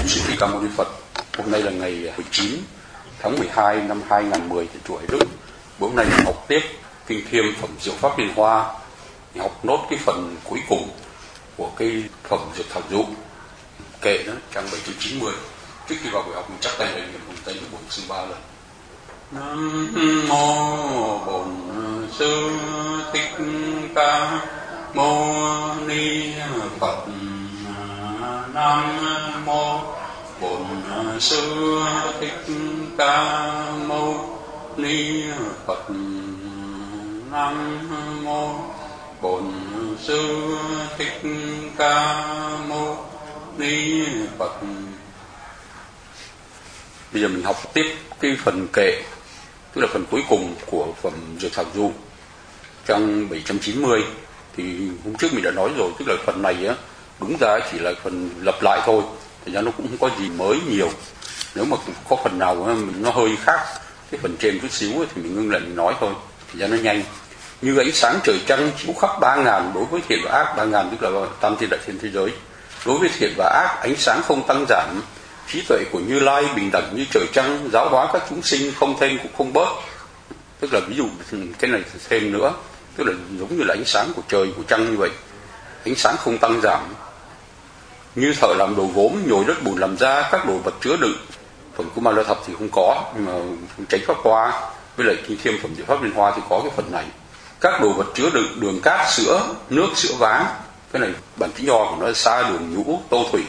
Sư Thích Ca Mâu Ni Phật. Hôm nay là ngày 19 tháng 12 năm 2010 thì tuổi Đức. Hôm nay mình học tiếp Kinh Thiêm Phẩm Diệu Pháp Liên Hoa. Mình học nốt cái phần cuối cùng của cái Phẩm Diệu Thảo Dụ kệ đó, trang 790. Trước khi vào buổi học mình chắp tay lại niệm hồng tên của Bổn Sư 3 lần. Nam mô Bổn Sư Thích Ca Mâu Ni Phật. Nam mô Bổn Sư Thích Ca Mâu Ni Phật. Nam mô Bổn Sư Thích Ca Mâu Ni Phật. Bây giờ mình học tiếp cái phần kệ, tức là phần cuối cùng của Phẩm Diệu Thảo Dụ, trang 790. Thì hôm trước mình đã nói rồi, tức là phần này á, đúng ra chỉ là phần lặp lại thôi, thành ra nó cũng không có gì mới nhiều. Nếu mà có phần nào nó hơi khác cái phần trên chút xíu thì mình ngưng lại mình nói thôi, thì ra nó nhanh. Như ánh sáng trời trăng chiếu khắp 3.000 đối với thiện và ác, 3.000 tức là tam thiên đại thiên thế giới. Đối với thiện và ác, ánh sáng không tăng giảm, trí tuệ của Như Lai bình đẳng như trời trăng, giáo hóa các chúng sinh không thêm cũng không bớt. Tức là ví dụ cái này thêm nữa, tức là giống như là ánh sáng của trời của trăng như vậy, ánh sáng không tăng giảm. Như thợ làm đồ gốm nhồi đất bùn làm ra các đồ vật chứa đựng. Phần của Ma La Thập thì không có, nhưng mà Chánh Pháp Hoa với lại Kinh Thiêm Phẩm Diệu Pháp Liên Hoa thì có cái phần này. Các đồ vật chứa đựng đường cát, sữa, nước, sữa váng. Cái này bản chữ nho của nó là sa đường nhũ tô thủy.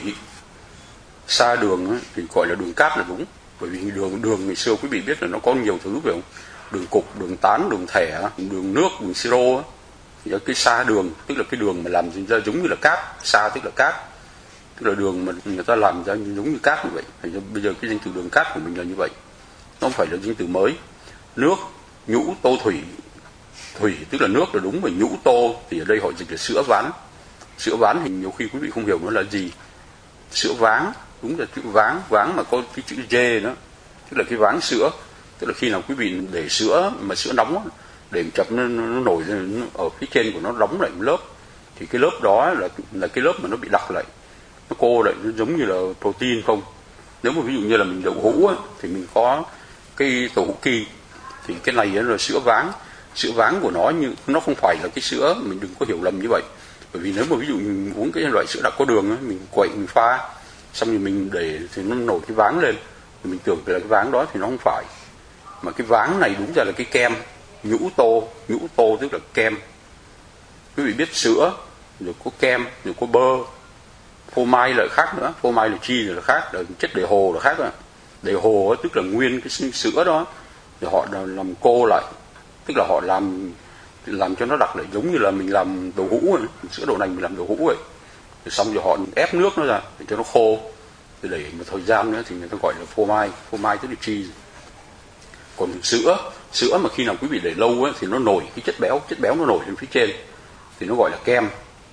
Sa đường thì gọi là đường cát là đúng, bởi vì đường ngày xưa quý vị biết là nó có nhiều thứ phải không? Đường cục, đường tán, đường thẻ, đường nước, đường siro. Thì cái sa đường tức là cái đường mà làm ra giống như là cát, sa tức là cát, tức là đường mà người ta làm ra giống như cát như vậy. Thì bây giờ cái danh từ đường cát của mình là như vậy, nó không phải là danh từ mới. Nước, nhũ tô thủy, thủy tức là nước là đúng, mà nhũ tô thì ở đây họ dịch là sữa ván. Sữa ván thì nhiều khi quý vị không hiểu nó là gì. Sữa váng đúng là chữ váng, váng mà có cái chữ dê đó, tức là cái váng sữa. Tức là khi nào quý vị để sữa mà sữa nóng, để chập nó nổi lên, ở phía trên của nó đóng lại một lớp, thì cái lớp đó là cái lớp mà nó bị đặc lại, nó cô lại, nó giống như là protein không. Nếu mà ví dụ như là mình đậu hũ á, thì mình có cái tổ hũ kỳ, thì cái này là sữa váng. Sữa váng của nó như nó không phải là cái sữa, mình đừng có hiểu lầm như vậy. Bởi vì nếu mà ví dụ mình uống cái loại sữa đặc có đường á, mình quậy mình pha xong rồi mình để thì nó nổi cái váng lên, thì mình tưởng là cái váng đó thì nó không phải, mà cái váng này đúng ra là cái kem. Nhũ tô tức là kem. Quý vị biết sữa rồi có kem rồi có bơ. Phô mai là khác nữa, phô mai là chi là khác, là chất đề hồ là khác. Đề hồ tức là nguyên cái sữa đó, rồi họ làm cô lại, tức là họ làm cho nó đặc lại, giống như là mình làm đồ hũ, sữa đậu nành mình làm đồ hũ vậy. Rồi xong rồi họ ép nước nó ra để cho nó khô, rồi để một thời gian nữa thì người ta gọi là phô mai tức là cheese. Còn sữa mà khi nào quý vị để lâu ấy, thì nó nổi cái chất béo nó nổi lên phía trên, thì nó gọi là kem.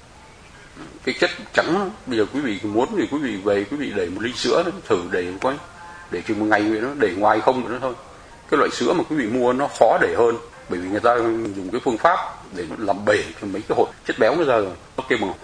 Cái chất trắng, bây giờ quý vị muốn thì quý vị về quý vị để một ly sữa đó, thử để chừng một ngày vậy, nó để ngoài không nữa thôi. Cái loại sữa mà quý vị mua nó khó để hơn, bởi vì người ta dùng cái phương pháp để nó làm bể cho mấy cái hột chất béo nó ra rồi. Nó kêu bằng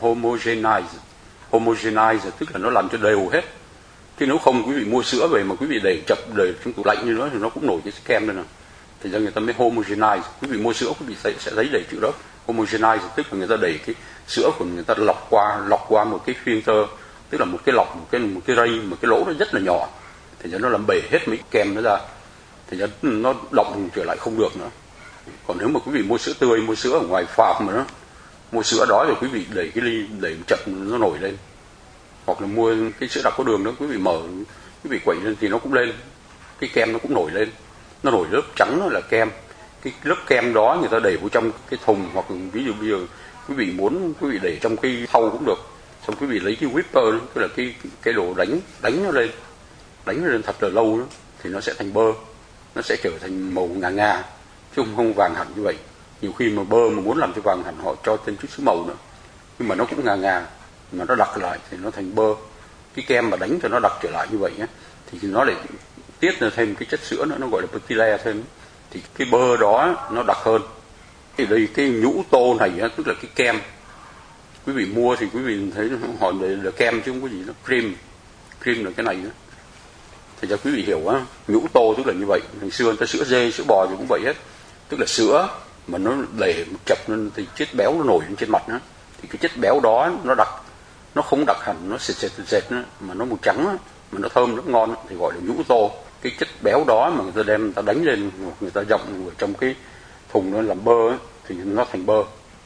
homogenize tức là nó làm cho đều hết. Chứ nếu không quý vị mua sữa về mà quý vị để chập để trong tủ lạnh như đó thì nó cũng nổi cái kem lên nào. Thì ra người ta mới homogenize. Quý vị mua sữa quý vị sẽ thấy để chữ đó homogenize, tức là người ta đẩy cái sữa của người ta lọc qua một cái filter, tức là một cái lọc, một cái ray, một cái lỗ nó rất là nhỏ, thì nó làm bể hết mấy kem nó ra, thì nó động trở lại không được nữa. Còn nếu mà quý vị mua sữa tươi, mua sữa ở ngoài farm mà nó mua sữa đó rồi quý vị đẩy cái ly để chậm nó nổi lên, hoặc là mua cái sữa đặc có đường đó quý vị mở, quý vị quậy lên thì nó cũng lên, cái kem nó cũng nổi lên, nó nổi lớp trắng, nó là kem. Cái lớp kem đó người ta để vào trong cái thùng, hoặc ví dụ bây giờ quý vị muốn quý vị để trong cái thau cũng được, xong quý vị lấy cái whipper, tức là cái đồ đánh nó lên thật là lâu đó, thì nó sẽ thành bơ, nó sẽ trở thành màu ngà, chứ không vàng hẳn như vậy. Nhiều khi mà bơ mà muốn làm cho vàng hẳn họ cho thêm chút xíu màu nữa, nhưng mà nó cũng ngà, mà nó đặc lại thì nó thành bơ. Cái kem mà đánh cho nó đặc trở lại như vậy nhé, thì nó lại tiết ra thêm cái chất sữa nữa, nó gọi là petile thêm, thì cái bơ đó nó đặc hơn. Thì đây cái nhũ tô này á, tức là cái kem quý vị mua thì quý vị thấy họ là kem chứ không có gì, nó thêm là cái này nữa. Thì cho quý vị hiểu á, nhũ tô tức là như vậy. Ngày xưa người ta sữa dê, sữa bò thì cũng vậy hết. Tức là sữa mà nó để chập lên thì chất béo nó nổi lên trên mặt á, thì cái chất béo đó nó đặc, nó không đặc hẳn, nó sệt mà nó màu trắng á, mà nó thơm rất ngon thì gọi là nhũ tô. Cái chất béo đó mà người ta đem người ta đánh lên, người ta dặm ở trong cái thùng nó làm bơ á, thì nó thành bơ.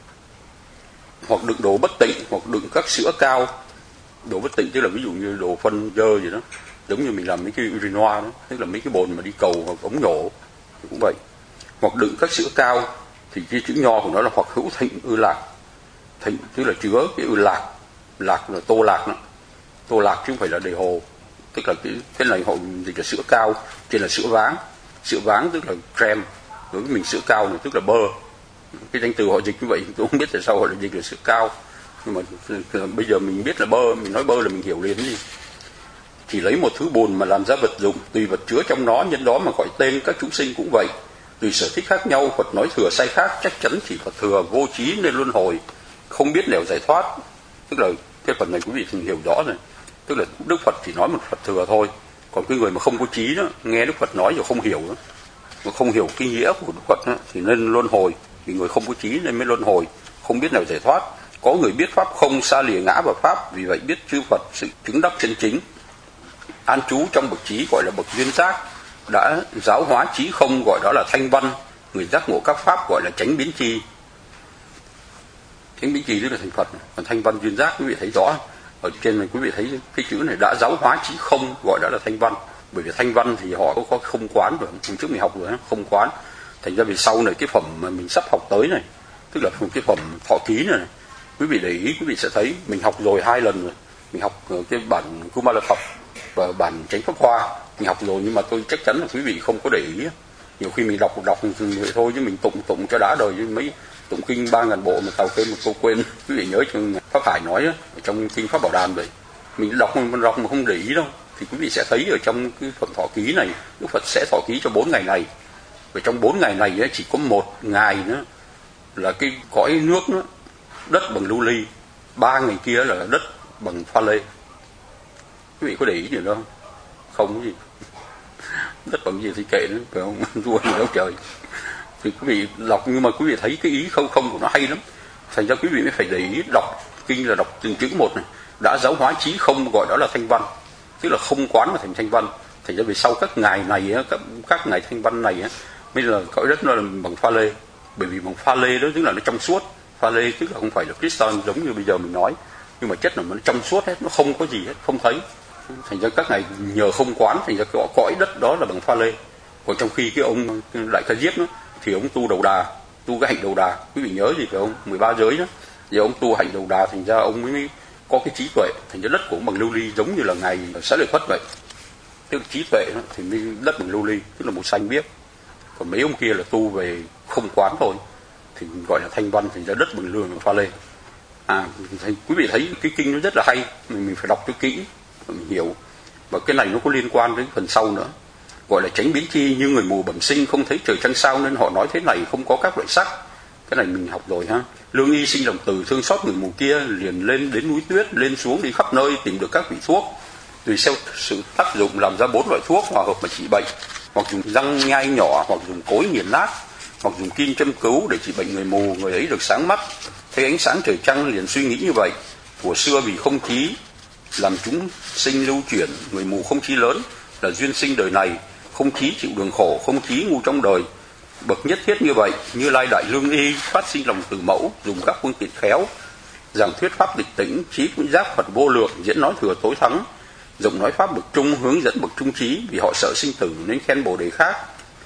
Hoặc đựng đồ bất tịnh, hoặc đựng các sữa cao. Đồ bất tịnh tức là ví dụ như đồ phân dơ gì đó, giống như mình làm mấy cái urinoir đó, tức là mấy cái bồn mà đi cầu hoặc ống nhổ cũng vậy. Hoặc đựng các sữa cao thì cái chữ nho của nó là hoặc hữu thịnh ư lạc. Thịnh tức là chứa cái ư lạc, lạc là tô lạc đó. Tô lạc chứ không phải là đầy hồ. Tức là cái này họ dịch là sữa cao, trên là sữa váng. Sữa váng tức là creme, đối với mình sữa cao này tức là bơ. Cái danh từ họ dịch như vậy tôi không biết tại sao họ lại dịch là sữa cao, nhưng mà bây giờ mình biết là bơ, mình nói bơ là mình hiểu liền gì. Chỉ lấy một thứ bùn mà làm ra vật dụng, tùy vật chứa trong nó, nhân đó mà gọi tên. Các chúng sinh cũng vậy, tùy sở thích khác nhau. Phật nói thừa sai khác, chắc chắn chỉ Phật thừa, vô trí nên luân hồi, không biết nẻo giải thoát. Tức là cái phần này quý vị hiểu rõ rồi. Tức là Đức Phật chỉ nói một Phật thừa thôi, còn cái người mà không có trí đó, nghe Đức Phật nói rồi không hiểu đó, mà không hiểu cái nghĩa của Đức Phật đó, thì nên luân hồi. Vì người không có trí nên mới luân hồi, không biết nào giải thoát. Có người biết pháp không, xa lìa ngã và pháp, vì vậy biết chư Phật sự chứng đắc chân chính. An trú trong bậc trí gọi là bậc duyên giác, đã giáo hóa trí không gọi đó là thanh văn. Người giác ngộ các pháp gọi là chánh biến chi. Chánh biến chi tức là thành Phật, còn thanh văn duyên giác quý vị thấy rõ. Ở trên này quý vị thấy cái chữ này, đã giáo hóa trí không gọi đó là thanh văn. Bởi vì thanh văn thì họ có không quán rồi, hôm trước mình học rồi, không quán. Thành ra về sau này cái phẩm mà mình sắp học tới này, tức là cái phẩm thọ ký này, quý vị để ý quý vị sẽ thấy mình học rồi 2 lần rồi. Mình học cái bản Kumala Phật và bản Chánh Pháp Hoa mình học rồi, nhưng mà tôi chắc chắn là quý vị không có để ý. Nhiều khi mình đọc vậy thôi, chứ mình tụng cho đã đời, chứ mấy tụng kinh 3.000 bộ mà tàu quên một câu quên. Quý vị nhớ trong Pháp Hải nói trong kinh Pháp Bảo Đàn vậy, mình đọc mà không để ý đâu, thì quý vị sẽ thấy ở trong cái phẩm thọ ký này, Đức Phật sẽ thọ ký cho 4 ngày này. Và trong 4 ngày này chỉ có 1 ngày nữa là cái cõi nước đó, đất bằng lưu ly, 3 ngày kia là đất bằng pha lê. Quý vị có để ý gì đâu không? Cái gì đất bằng gì thì kệ nữa, phải không? Vua gì đâu trời. Thì quý vị đọc, nhưng mà quý vị thấy cái ý không của nó hay lắm. Thành ra quý vị mới phải để ý đọc kinh, là đọc từng chữ một này. Đã giáo hóa trí không gọi đó là thanh văn, tức là không quán mà thành thanh văn. Thành ra về sau các ngày này các ngày thanh văn này mới là cõi đất nó là bằng pha lê. Bởi vì bằng pha lê đó tức là nó trong suốt. Pha lê tức là không phải là crystal giống như bây giờ mình nói, nhưng mà chất là nó trong suốt hết, nó không có gì hết, không thấy. Thành ra các ngày nhờ không quán, thành ra cõi đất đó là bằng pha lê. Còn trong khi cái ông Đại Ca Diếp đó, thì ông tu đầu đà, tu cái hạnh đầu đà, quý vị nhớ gì phải không? 13 giới đó. Giờ ông tu hạnh đầu đà, thành ra ông mới có cái trí tuệ. Thành ra đất của ông bằng lưu ly, giống như là ngày Xá Lợi Phất vậy. Tức là trí tuệ đó, thì mới đất bằng lưu ly, tức là màu xanh biếc. Còn mấy ông kia là tu về không quán thôi, thì gọi là thanh văn, thành ra đất bằng lương pha lê. Thì quý vị thấy cái kinh nó rất là hay, mình phải đọc cho kỹ mình hiểu. Và cái này nó có liên quan đến phần sau nữa, gọi là chánh biến chi. Như người mù bẩm sinh không thấy trời trăng sao, nên họ nói thế này không có các loại sắc. Cái này mình học rồi ha. Lương y sinh lòng từ thương xót người mù kia, liền lên đến núi tuyết, lên xuống đi khắp nơi tìm được các vị thuốc, tùy theo sự tác dụng làm ra 4 loại thuốc hòa hợp mà trị bệnh. Hoặc dùng răng nhai nhỏ, hoặc dùng cối nghiền nát, hoặc dùng kim châm cứu để trị bệnh người mù. Người ấy được sáng mắt, thấy ánh sáng trời trăng, liền suy nghĩ như vậy. Của xưa vì không trí làm chúng sinh lưu chuyển, người mù không trí lớn là duyên sinh đời này, không trí chịu đường khổ, không trí ngu trong đời. Bậc nhất thiết như vậy, Như Lai đại lương y phát sinh lòng từ mẫu, dùng các phương tiện khéo, giảng thuyết pháp địch tĩnh, trí cũng giác Phật vô lượng, diễn nói thừa tối thắng, rộng nói pháp bậc trung, hướng dẫn bậc trung trí. Vì họ sợ sinh tử nên khen Bồ Đề khác.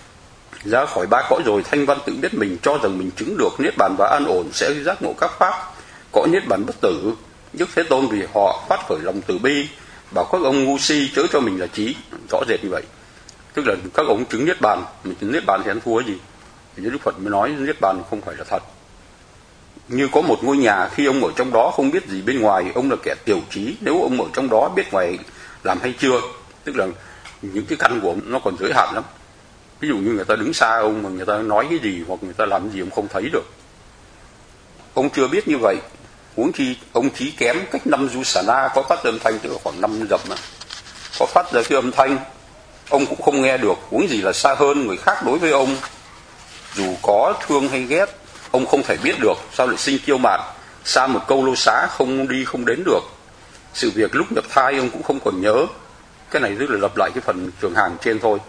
Ra khỏi 3 cõi rồi, thanh văn tự biết mình, cho rằng mình chứng được niết bàn và an ổn, sẽ giác ngộ các pháp cõi niết bàn bất tử. Đức Thế Tôn vì họ phát khởi lòng từ bi, bảo các ông ngu si chớ cho mình là trí. Rõ rệt như vậy, tức là các ông chứng niết bàn, mình chứng niết bàn thì ăn thua gì? Thì Đức Phật mới nói niết bàn không phải là thật. Như có một ngôi nhà, khi ông ở trong đó không biết gì bên ngoài, ông là kẻ tiểu trí. Nếu ông ở trong đó biết ngoài làm hay chưa, tức là những cái căn của ông nó còn giới hạn lắm. Ví dụ như người ta đứng xa ông mà người ta nói cái gì hoặc người ta làm cái gì ông không thấy được. Ông chưa biết như vậy, huống chi ông trí kém cách 5 du xà na, có phát âm thanh tức là khoảng 5 dặm có phát ra cái âm thanh, ông cũng không nghe được, huống gì là xa hơn người khác đối với ông. Dù có thương hay ghét, ông không thể biết được, sao lại sinh kiêu mạn, xa một câu lô xá không đi không đến được. Sự việc lúc nhập thai ông cũng không còn nhớ. Cái này tức là lặp lại cái phần trường hàng trên thôi.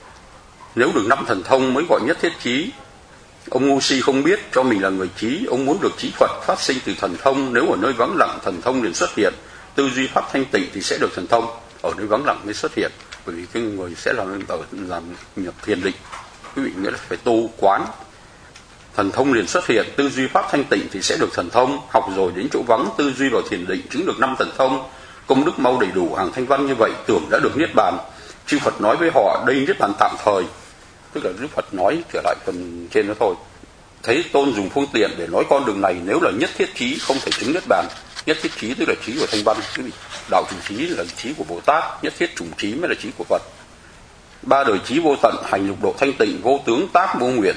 Nếu được 5 thần thông mới gọi nhất thiết trí. Ông ngu si không biết cho mình là người trí, ông muốn được trí Phật phát sinh từ thần thông. Nếu ở nơi vắng lặng thần thông liền xuất hiện, tư duy pháp thanh tịnh thì sẽ được thần thông. Ở nơi vắng lặng mới xuất hiện, bởi vì cái người sẽ làm nhập thiền định. Quý vị nghĩa là phải tu quán, thần thông liền xuất hiện. Tư duy pháp thanh tịnh thì sẽ được thần thông. Học rồi đến chỗ vắng tư duy vào thiền định chứng được 5 thần thông. Công đức mau đầy đủ, hàng thanh văn như vậy tưởng đã được niết bàn. Chư Phật nói với họ đây niết bàn tạm thời, tức là Đức Phật nói trở lại phần trên đó thôi. Thế Tôn dùng phương tiện để nói con đường này nếu là nhất thiết trí không thể chứng niết bàn. Nhất thiết trí tức là trí của thanh văn, đạo trùng trí là trí của Bồ Tát, nhất thiết trùng trí mới là trí của Phật. 3 đời trí vô tận, hành lục độ thanh tịnh, vô tướng tác vô nguyện.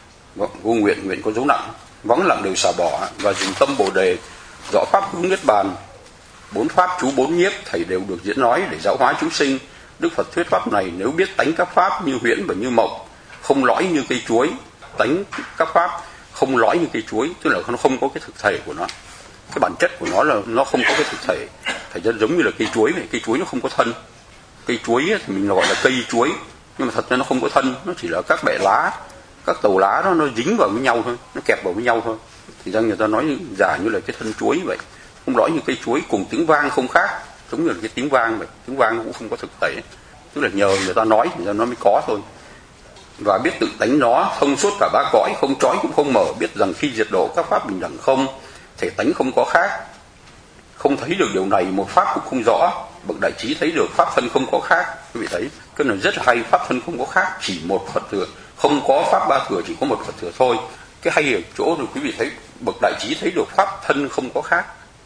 Vô nguyện, nguyện có dấu nặng, vắng lặng đều xả bỏ, và dùng tâm Bồ đề rõ pháp hướng niết bàn. 4 pháp chú 4 nhiếp thầy đều được diễn nói để giáo hóa chúng sinh. Đức Phật thuyết pháp này nếu biết tánh các pháp như huyễn và như mộng, không lõi như cây chuối. Tánh các pháp không lõi như cây chuối, tức là nó không có cái thực thể của nó. Cái bản chất của nó là nó không có cái thực thể. Thành ra giống như là cây chuối này, cây chuối nó không có thân. Cây chuối thì mình gọi là cây chuối, nhưng mà thật ra nó không có thân, nó chỉ là các bẹ lá, các tàu lá nó dính vào với nhau thôi, nó kẹp vào với nhau thôi. Thì ra người ta nói giả như là cái thân chuối vậy, không lõi như cây chuối. Cùng tiếng vang không khác, giống như là cái tiếng vang vậy. Tiếng vang nó cũng không có thực thể, tức là nhờ người ta nói thì nó mới có thôi. Và biết tự tánh nó thông suốt cả 3 cõi, không trói cũng không mở. Biết rằng khi diệt độ các pháp bình đẳng không, thể tánh không có khác. Không thấy được điều này, một pháp cũng không rõ. Bậc đại trí thấy được pháp thân không có khác. Quý vị thấy cái này rất hay, pháp thân không có khác, chỉ một Phật thừa, không có pháp ba thừa, chỉ có một Phật thừa thôi. Cái hay ở chỗ rồi quý vị thấy bậc đại trí thấy được pháp thân không có khác.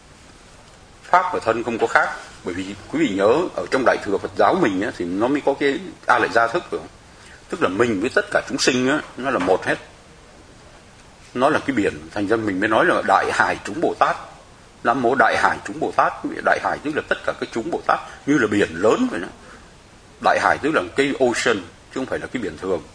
Pháp và thân không có khác, bởi vì quý vị nhớ ở trong đại thừa Phật giáo mình á, thì nó mới có cái A Lại Gia thức rồi. Tức là mình với tất cả chúng sinh á, nó là một hết. Nó là cái biển, thành ra mình mới nói là đại hải chúng Bồ Tát. Nam mô đại hải chúng Bồ Tát. Đại hải tức là tất cả các chúng Bồ Tát, như là biển lớn vậy đó. Đại hải tức là cái ocean, chứ không phải là cái biển thường.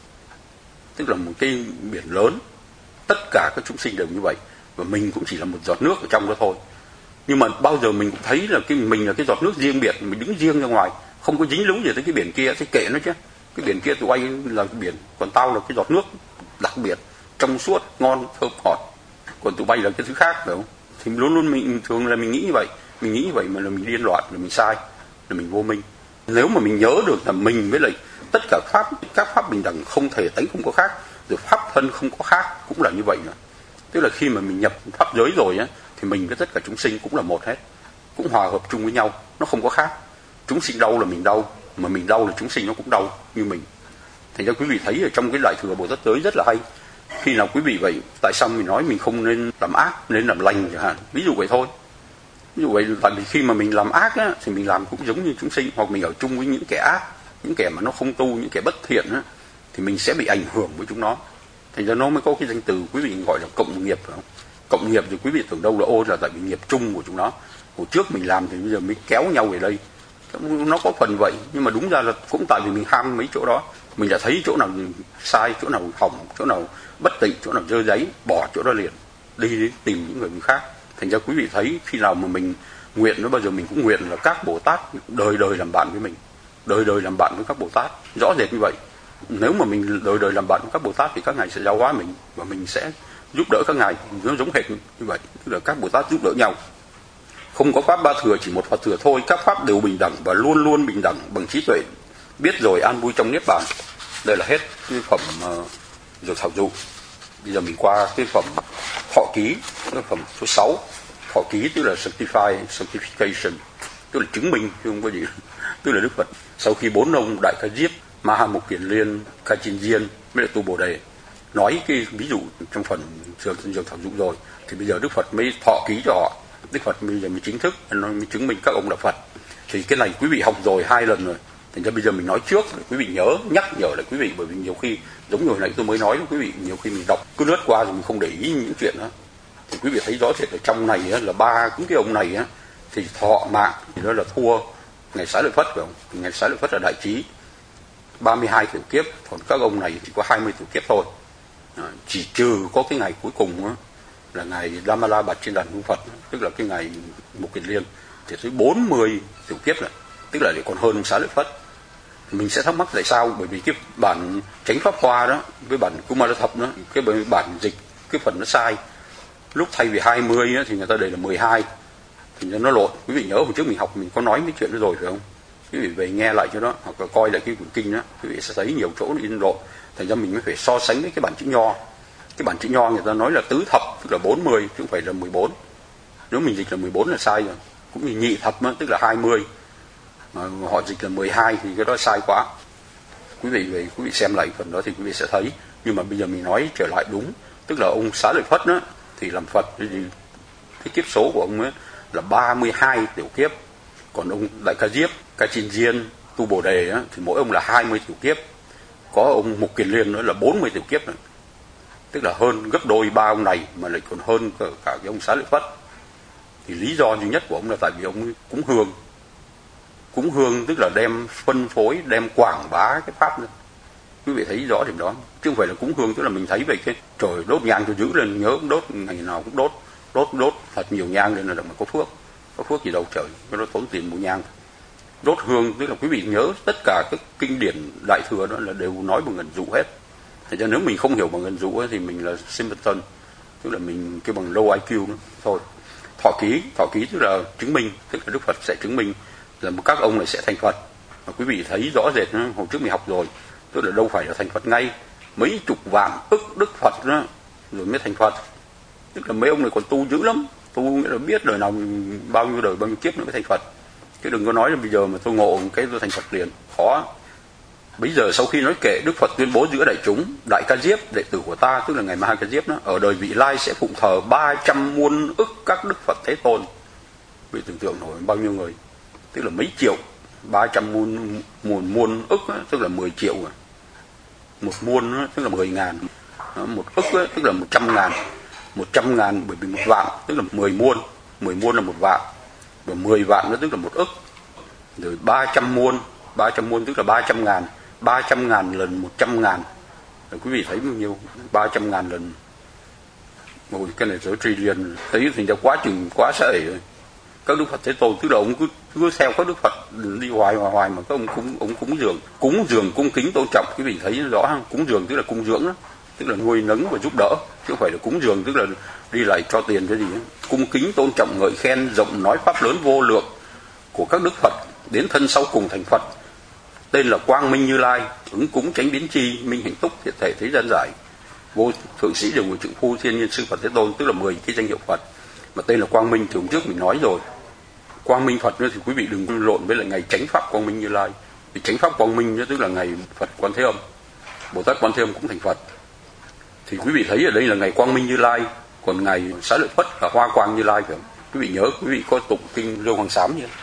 Tức là một cái biển lớn, tất cả các chúng sinh đều như vậy, và mình cũng chỉ là một giọt nước ở trong đó thôi. Nhưng mà bao giờ mình cũng thấy là mình là cái giọt nước riêng biệt, mình đứng riêng ra ngoài, không có dính lúng gì tới cái biển kia, thì kệ nó chứ. Cái biển kia tụi anh là cái biển, còn tao là cái giọt nước đặc biệt, trong suốt, ngon, thơm ngọt. Còn tụi bay là cái thứ khác, phải không? Thì luôn luôn mình thường là mình nghĩ như vậy. Mình nghĩ như vậy mà là mình điên loạn, là mình sai, là mình vô minh. Nếu mà mình nhớ được là mình với lại tất cả pháp, các pháp bình đẳng không thể tánh không có khác, rồi pháp thân không có khác, cũng là như vậy nữa. Tức là khi mà mình nhập pháp giới rồi á, thì mình với tất cả chúng sinh cũng là một hết, cũng hòa hợp chung với nhau, nó không có khác. Chúng sinh đau là mình đau, mà mình đau là chúng sinh nó cũng đau như mình. Thành ra quý vị thấy ở trong cái đại thừa Bồ Tát giới rất là hay. Khi nào quý vị vậy, tại sao mình nói mình không nên làm ác, nên làm lành chẳng hạn, ví dụ vậy thôi. Ví dụ vậy, tại vì khi mà mình làm ác á, thì mình làm cũng giống như chúng sinh, hoặc mình ở chung với những kẻ ác, những kẻ mà nó không tu, những kẻ bất thiện á, thì mình sẽ bị ảnh hưởng với chúng nó. Thành ra nó mới có cái danh từ quý vị gọi là cộng nghiệp, phải không? Cộng nghiệp thì quý vị tưởng đâu là ô, là tại vì nghiệp chung của chúng nó. Hồi trước mình làm thì bây giờ mới kéo nhau về đây. Nó có phần vậy, nhưng mà đúng ra là cũng tại vì mình ham mấy chỗ đó. Mình đã thấy chỗ nào sai, chỗ nào hỏng, chỗ nào bất tịnh, chỗ nào dơ giấy, bỏ chỗ đó liền, đi tìm những người khác. Thành ra quý vị thấy khi nào mà mình nguyện, nó bao giờ mình cũng nguyện là các Bồ Tát đời đời làm bạn với mình, đời đời làm bạn với các Bồ Tát, rõ rệt như vậy. Nếu mà mình đời đời làm bạn với các Bồ Tát thì các ngài sẽ giáo hóa mình, và mình sẽ giúp đỡ các ngài, nó giống hệt như vậy, tức là các Bồ Tát giúp đỡ nhau. Không có pháp ba thừa, chỉ một Phật thừa thôi. Các pháp đều bình đẳng và luôn luôn bình đẳng bằng trí tuệ, biết rồi an vui trong niết bàn. Đây là hết cái phẩm Dược Thảo Dụ. Bây giờ mình qua cái phẩm Thọ Ký, cái phẩm số 6. Thọ Ký tức là sanctification, tức là chứng minh, chứ không có gì. Tức là Đức Phật sau khi 4 ông Đại Ca Diếp, Ma Ha Mục Kiền Liên, Ca Chiên Diên với lại Tu Bồ Đề nói cái ví dụ trong phần Dược Thảo Dụ rồi, thì bây giờ Đức Phật mới thọ ký cho họ. Đức Phật bây giờ mới chính thức, nó mới chứng minh các ông là Phật. Thì cái này quý vị học rồi 2 lần rồi, thành ra bây giờ mình nói trước để quý vị nhớ, nhắc nhở lại quý vị, bởi vì nhiều khi giống như hồi nãy tôi mới nói với quý vị, nhiều khi mình đọc cứ lướt qua rồi mình không để ý những chuyện đó. Thì quý vị thấy rõ rệt ở trong này á, là 3 cái ông này á, thì thọ mạng thì đó là thua Ngài Xá Lợi Phất phải không? Ngài Xá Lợi Phất là đại trí 32 tiểu kiếp, còn các ông này chỉ có 20 tiểu kiếp thôi. Chỉ trừ có cái ngày cuối cùng đó, là ngày Damala bạch trên đàn hương Phật, tức là cái ngày Mục Kiền Liên, thì tới 40 tiểu kiếp rồi, tức là để còn hơn ông Xá Lợi Phất. Mình sẽ thắc mắc tại sao, bởi vì cái bản Chánh Pháp Hoa đó với bản Kumara Thập đó, cái bản dịch cái phần nó sai. Lúc thay vì 20 á, thì người ta để là 12, thì nó lộn. Quý vị nhớ hồi trước mình học mình có nói cái chuyện đó rồi phải không? Quý vị về nghe lại cho đó, hoặc là coi lại cái quyển kinh đó, quý vị sẽ thấy nhiều chỗ nó in lộn. Thành ra mình mới phải so sánh với cái bản chữ Nho. Cái bản chữ Nho người ta nói là tứ thập, tức là 40, chứ không phải là 14. Nếu mình dịch là 14 là sai rồi. Cũng như nhị thập đó, tức là 20. Mà họ dịch là 12 thì cái đó sai quá. Quý vị xem lại phần đó thì quý vị sẽ thấy. Nhưng mà bây giờ mình nói trở lại đúng, tức là ông Xá Lợi Phất đó, thì làm Phật thì cái kiếp số của ông ấy là 32 tiểu kiếp. Còn ông Đại Ca Diếp, Ca Chiên Diên, Tu Bồ Đề á, thì mỗi ông là 20 tiểu kiếp. Có ông Mục Kiền Liên nữa là 40 tiểu kiếp nữa. Tức là hơn gấp đôi ba ông này, mà lại còn hơn cả cái ông Xá Lợi Phất. Thì lý do duy nhất của ông là tại vì ông cúng hương. Cúng hương tức là đem phân phối, đem quảng bá cái pháp nữa. Quý vị thấy rõ điểm đó, chứ không phải là cúng hương tức là mình thấy về cái trời đốt nhang cho giữ lên, nhớ cũng đốt, ngày nào cũng đốt thật nhiều nhang lên là được mà có phước gì đâu trời, cái đó tốn tiền mua nhang. Đốt hương tức là quý vị nhớ tất cả các kinh điển đại thừa đó là đều nói bằng ngần dụ hết. Thế cho nếu mình không hiểu bằng ngần dụ ấy, thì mình là simpleton, tức là mình kêu bằng low IQ nữa thôi. Thọ ký tức là chứng minh, tức là Đức Phật sẽ chứng minh là các ông này sẽ thành Phật. Và quý vị thấy rõ rệt, hồi trước mình học rồi, tức là đâu phải là thành Phật ngay, mấy chục vạn ức Đức Phật đó, rồi mới thành Phật. Tức là mấy ông này còn tu dữ lắm, tu nghĩa là biết đời nào bao nhiêu đời bao nhiêu kiếp nữa mới thành Phật. Chứ đừng có nói là bây giờ mà tôi ngộ cái tôi thành Phật liền, khó. Bây giờ sau khi nói kệ, Đức Phật tuyên bố giữa đại chúng, Đại Ca Diếp, đệ tử của ta, tức là ngày Ma Ca Diếp đó, ở đời vị lai sẽ phụng thờ 300 muôn ức các Đức Phật Thế Tôn. Vì tưởng tượng nổi bao nhiêu người, tức là mấy triệu, 300 muôn ức đó, tức là 10 triệu rồi. Một muôn đó, tức là 10.000, một ức đó, tức là 100.000, 100.000 bởi vì một vạn tức là 10 muôn là một vạn, và 10 vạn nó tức là một ức, rồi 300 muôn tức là 300.000, 300.000 lần 100.000, rồi quý vị thấy bao nhiêu? 300.000 lần, ôi cái này tới trillion, thấy thành ra quá chừng quá sợi rồi. Các Đức Phật Thế Tôn tức là ông cứ theo các Đức Phật đi hoài mà các ông cúng dường cung kính tôn trọng. Quý vị thấy rõ không? Cúng dường tức là cung dưỡng đó, tức là nuôi nấng và giúp đỡ, chứ không phải là cúng dường tức là đi lại cho tiền cái gì đó. Cung kính tôn trọng ngợi khen rộng nói pháp lớn vô lượng của các Đức Phật đến thân sau cùng thành Phật, tên là Quang Minh Như Lai, ứng cúng chánh biến chi, minh hạnh túc thiện thể thế gian giải, vô thượng sĩ điều ngự trượng phu thiên nhiên sư Phật Thế Tôn, tức là 10 cái danh hiệu Phật. Mà tên là Quang Minh thì hôm trước mình nói rồi, Quang Minh Phật nữa thì quý vị đừng lộn với lại ngày Chánh Pháp Quang Minh Như Lai. Vì Chánh Pháp Quang Minh tức là ngày Phật Quan Thế Âm, Bồ Tát Quan Thế Âm cũng thành Phật. Thì quý vị thấy ở đây là ngày Quang Minh Như Lai, còn ngày Xá Lợi Phất là Hoa Quang Như Lai phải không? Quý vị nhớ, quý vị có tụng kinh Rêu Hoàng Sám chưa?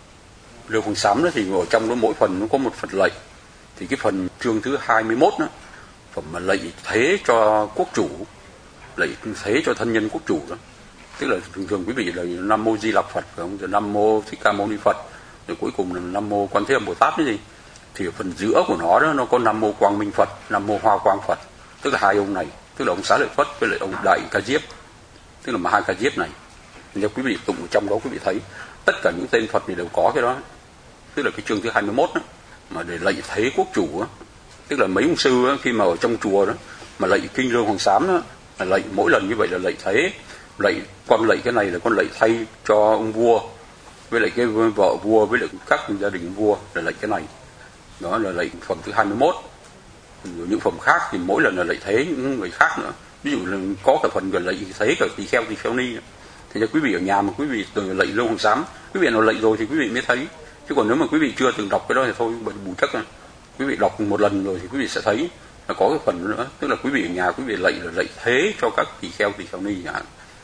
Rêu Hoàng Sám đó thì ở trong đó mỗi phần nó có một phần lạy. Thì cái phần chương thứ 21 đó, phẩm mà lạy thế cho quốc chủ, lạy thế cho thân nhân quốc chủ đó, tức là thường quý vị là Nam Mô Di Lặc Phật phải không? Rồi Nam Mô Thích Ca Mâu Ni Phật, rồi cuối cùng là Nam Mô Quan Thế Âm Bồ Tát cái gì. Thì ở phần giữa của nó đó nó có Nam Mô Quang Minh Phật, Nam Mô Hoa Quang Phật, tức là hai ông này, tức là ông Xá Lợi Phất với lại ông Đại Ca Diếp, tức là hai Ca Diếp này. Nếu quý vị tụng ở trong đó quý vị thấy tất cả những tên Phật này đều có cái đó, tức là cái chương thứ 21 đó, mà để lạy thế quốc chủ đó. Tức là mấy ông sư đó, khi mà ở trong chùa đó mà lạy kinh Rêu Hoàng Sám đó, là lạy mỗi lần như vậy là lạy thế, con lạy cái này là con lạy thay cho ông vua với lại cái vợ vua với lại các gia đình vua, là lạy cái này. Đó là lạy phẩm thứ 21. Rồi những phẩm khác thì mỗi lần là lạy thế những người khác nữa. Ví dụ là có cả phần gần lạy thế cả tỳ kheo ni nữa. Thì cho quý vị ở nhà mà quý vị từ lạy Rêu Hoàng Sám, quý vị nào lạy rồi thì quý vị mới thấy. Chứ còn nếu mà quý vị chưa từng đọc cái đó thì thôi bù chắc rồi. Quý vị đọc một lần rồi thì quý vị sẽ thấy là có cái phần nữa, tức là quý vị ở nhà quý vị lạy là lạy thế cho các tỳ kheo ni chẳng hạn.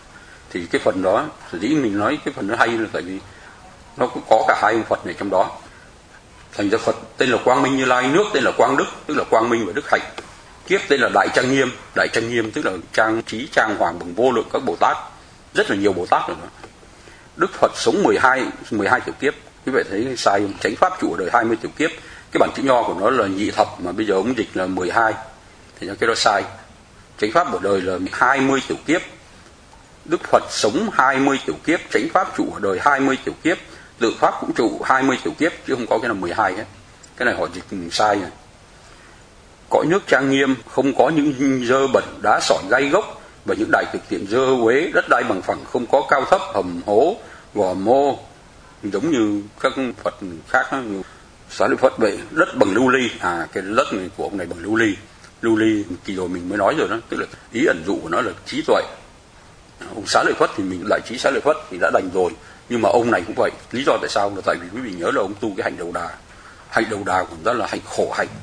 Thì cái phần đó, sở dĩ mình nói cái phần nó hay là tại vì nó cũng có cả hai ông Phật này trong đó. Thành ra Phật tên là Quang Minh Như Lai, nước tên là Quang Đức, tức là Quang Minh và Đức Hạnh. Kiếp tên là Đại Trang Nghiêm tức là trang trí trang hoàng bằng vô lượng các Bồ Tát, rất là nhiều Bồ Tát rồi đó. Đức Phật sống 12 tiểu kiếp, Quý vị thấy sai không? Chánh pháp trụ ở đời 20 tiểu kiếp, cái bản chữ nho của nó là nhị thập mà bây giờ ông dịch là 12, thì cái đó sai. Chánh pháp ở đời là 20 tiểu kiếp, Đức Phật sống 20 tiểu kiếp, chánh pháp trụ ở đời 20 tiểu kiếp, tự pháp cũng trụ 20 tiểu kiếp, chứ không có cái là 12 hết. Cái này họ dịch sai này. Cõi nước trang nghiêm, không có những dơ bẩn, đá sỏi gai gốc và những đại thực tiện dơ uế, đất đai bằng phẳng, không có cao thấp, hầm hố, gò mô, giống như các Phật khác. Xá lợi Phất vậy, đất bằng lưu ly, cái đất này của ông này bằng lưu ly kỳ rồi mình mới nói rồi đó, tức là ý ẩn dụ của nó là trí tuệ. Ông Xá lợi Phất thì mình lại trí Xá lợi Phất thì đã đành rồi, nhưng mà ông này cũng vậy. Lý do tại sao là tại vì quý vị nhớ là ông tu cái hạnh đầu đà. Hạnh đầu đà của ta là hạnh khổ hạnh,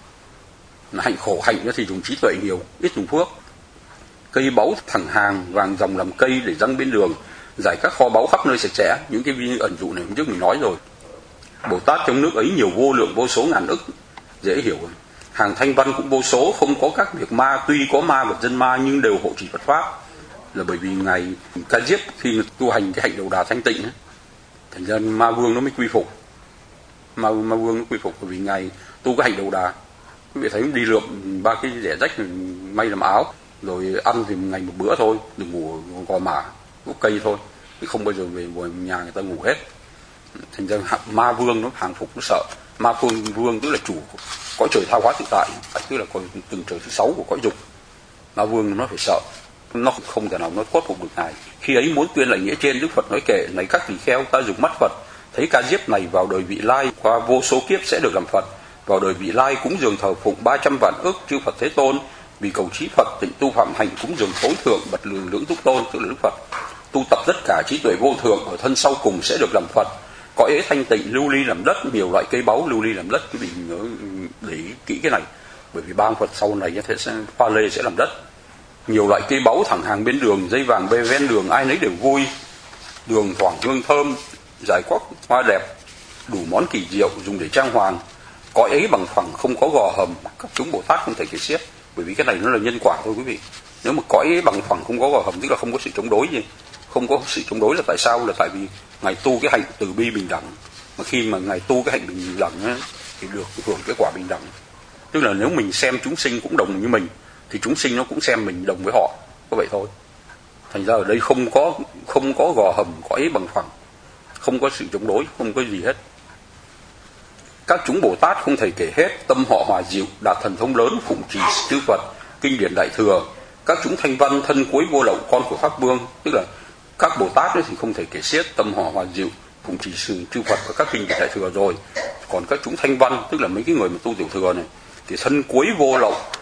hạnh khổ hạnh đó thì dùng trí tuệ nhiều, ít dùng phước. Cây báu thẳng hàng, vàng dòng làm cây để răng bên đường, giải các kho báu khắp nơi sạch sẽ. Những cái ẩn dụ này hôm trước mình nói rồi. Bồ Tát trong nước ấy nhiều vô lượng vô số ngàn ức, dễ hiểu. Hàng thanh văn cũng vô số, không có các việc ma, tuy có ma và dân ma nhưng đều hộ trì Phật pháp. Là bởi vì ngài Ca Diếp khi tu hành cái hạnh đầu đà thanh tịnh ấy, thành ra ma vương nó mới quy phục. Ma vương nó quy phục bởi vì ngài tu cái hạnh đầu đà. Quý vị thấy đi lượm ba cái rẻ rách may làm áo, rồi ăn thì ngày một bữa thôi, đừng ngủ gò mả gốc cây thôi, không bao giờ về nhà người ta ngủ hết. Thành ra ma vương nó hàng phục, nó sợ. Ma vương tức là chủ cõi trời tha hóa tự tại, tức là còn từng trời thứ 6 của cõi dục. Ma vương nó phải sợ, nó không thể nào nó khuất phục được ngài. Khi ấy muốn tuyên lệnh nghĩa trên, Đức Phật nói kệ: này các tỳ kheo, ta dùng mắt Phật thấy Ca Diếp này vào đời vị lai qua vô số kiếp sẽ được làm Phật. Vào đời vị lai cúng dường thờ phụng 300 vạn ức chư Phật Thế Tôn, vì cầu trí Phật tịnh tu phạm hành cúng dường tối thượng bậc lưỡng túc tôn, tức là Đức Phật tu tập tất cả trí tuệ vô thượng, ở thân sau cùng sẽ được làm Phật. Cõi ấy thanh tịnh, lưu ly làm đất, nhiều loại cây báu lưu ly làm đất. Quý vị nhớ để ý kỹ cái này, bởi vì bang Phật sau này như thế pha lê sẽ làm đất. Nhiều loại cây báu thẳng hàng bên đường, dây vàng bê ven đường, ai nấy đều vui. Đường thoảng hương thơm, giải quắc hoa đẹp, đủ món kỳ diệu dùng để trang hoàng. Cõi ấy bằng phẳng, không có gò hầm, các chúng Bồ Tát không thể kể xiết. Bởi vì cái này nó là nhân quả thôi quý vị. Nếu mà cõi ấy bằng phẳng không có gò hầm, tức là không có sự chống đối gì. Không có sự chống đối là tại sao? Là tại vì ngài tu cái hạnh từ bi bình đẳng. Mà khi mà ngài tu cái hạnh bình đẳng ấy, thì được hưởng cái quả bình đẳng. Tức là nếu mình xem chúng sinh cũng đồng như mình, thì chúng sinh nó cũng xem mình đồng với họ, có vậy thôi. Thành ra ở đây không có gò hầm, cõi ấy bằng phẳng, không có sự chống đối, không có gì hết. Các chúng Bồ Tát không thể kể hết, tâm họ hòa dịu, đạt thần thông lớn, phụng trì chư Phật, kinh điển đại thừa. Các chúng thanh văn, thân cuối vô lậu, con của Pháp Vương, tức là các Bồ Tát ấy thì không thể kể xiết, tâm họ hòa dịu, phụng trì chư Phật và các kinh điển đại thừa rồi. Còn các chúng thanh văn, tức là mấy cái người mà tu tiểu thừa này, thì thân cuối vô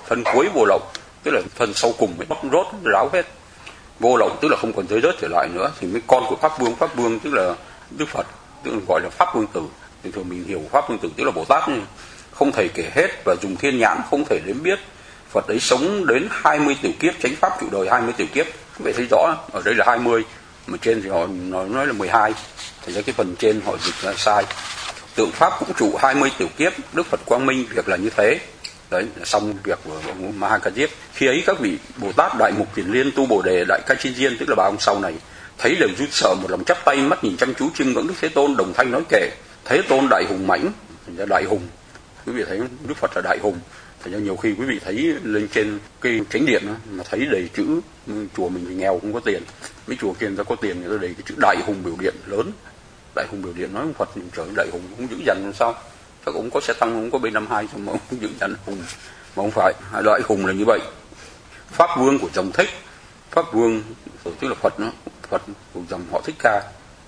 lậu, tức là thân sau cùng mới bóc rốt ráo hết. Vô lậu tức là không còn giới rớt trở lại nữa, thì mấy con của Pháp Vương tức là Đức Phật, tức là gọi là Pháp Vương tử. Thì thường mình hiểu Pháp Vương tử tức là Bồ Tát này. Không thể kể hết và dùng thiên nhãn không thể đếm biết. Phật ấy sống đến 20 tiểu kiếp, chánh pháp trụ đời 20 tiểu kiếp. Các bạn thấy rõ, ở đây là 20, mà trên thì họ nói là 12. Thành ra cái phần trên họ dịch là sai. Tượng pháp cũng trụ 20 tiểu kiếp, Đức Phật quang minh việc là như thế. Đấy là xong việc của ông Ma Ca Diếp. Khi ấy các vị Bồ Tát đại mục kiền liên tu Bồ đề đại ca chi diên, tức là ba ông sau này, thấy đều run sợ, một lòng chắp tay, mắt nhìn chăm chú chiêm ngưỡng Đức Thế Tôn, đồng thanh nói kệ: Thế Tôn đại hùng mãnh. Thành ra đại hùng, quý vị thấy Đức Phật là đại hùng. Thành ra nhiều khi quý vị thấy lên trên cái chánh điện đó, mà thấy đầy chữ, chùa mình thì nghèo không có tiền, mấy chùa kia người ta có tiền, người ta đầy cái chữ đại hùng biểu điện lớn. Đại hùng biểu điện nói ông Phật trời đại hùng không dữ dằn làm sao? Chắc ông có xe tăng, ông có B52 sao mà ông dữ dằn hùng? Mà không phải, đại hùng là như vậy. Pháp Vương của dòng Thích, Pháp Vương tức là Phật, nó Phật của dòng họ Thích Ca.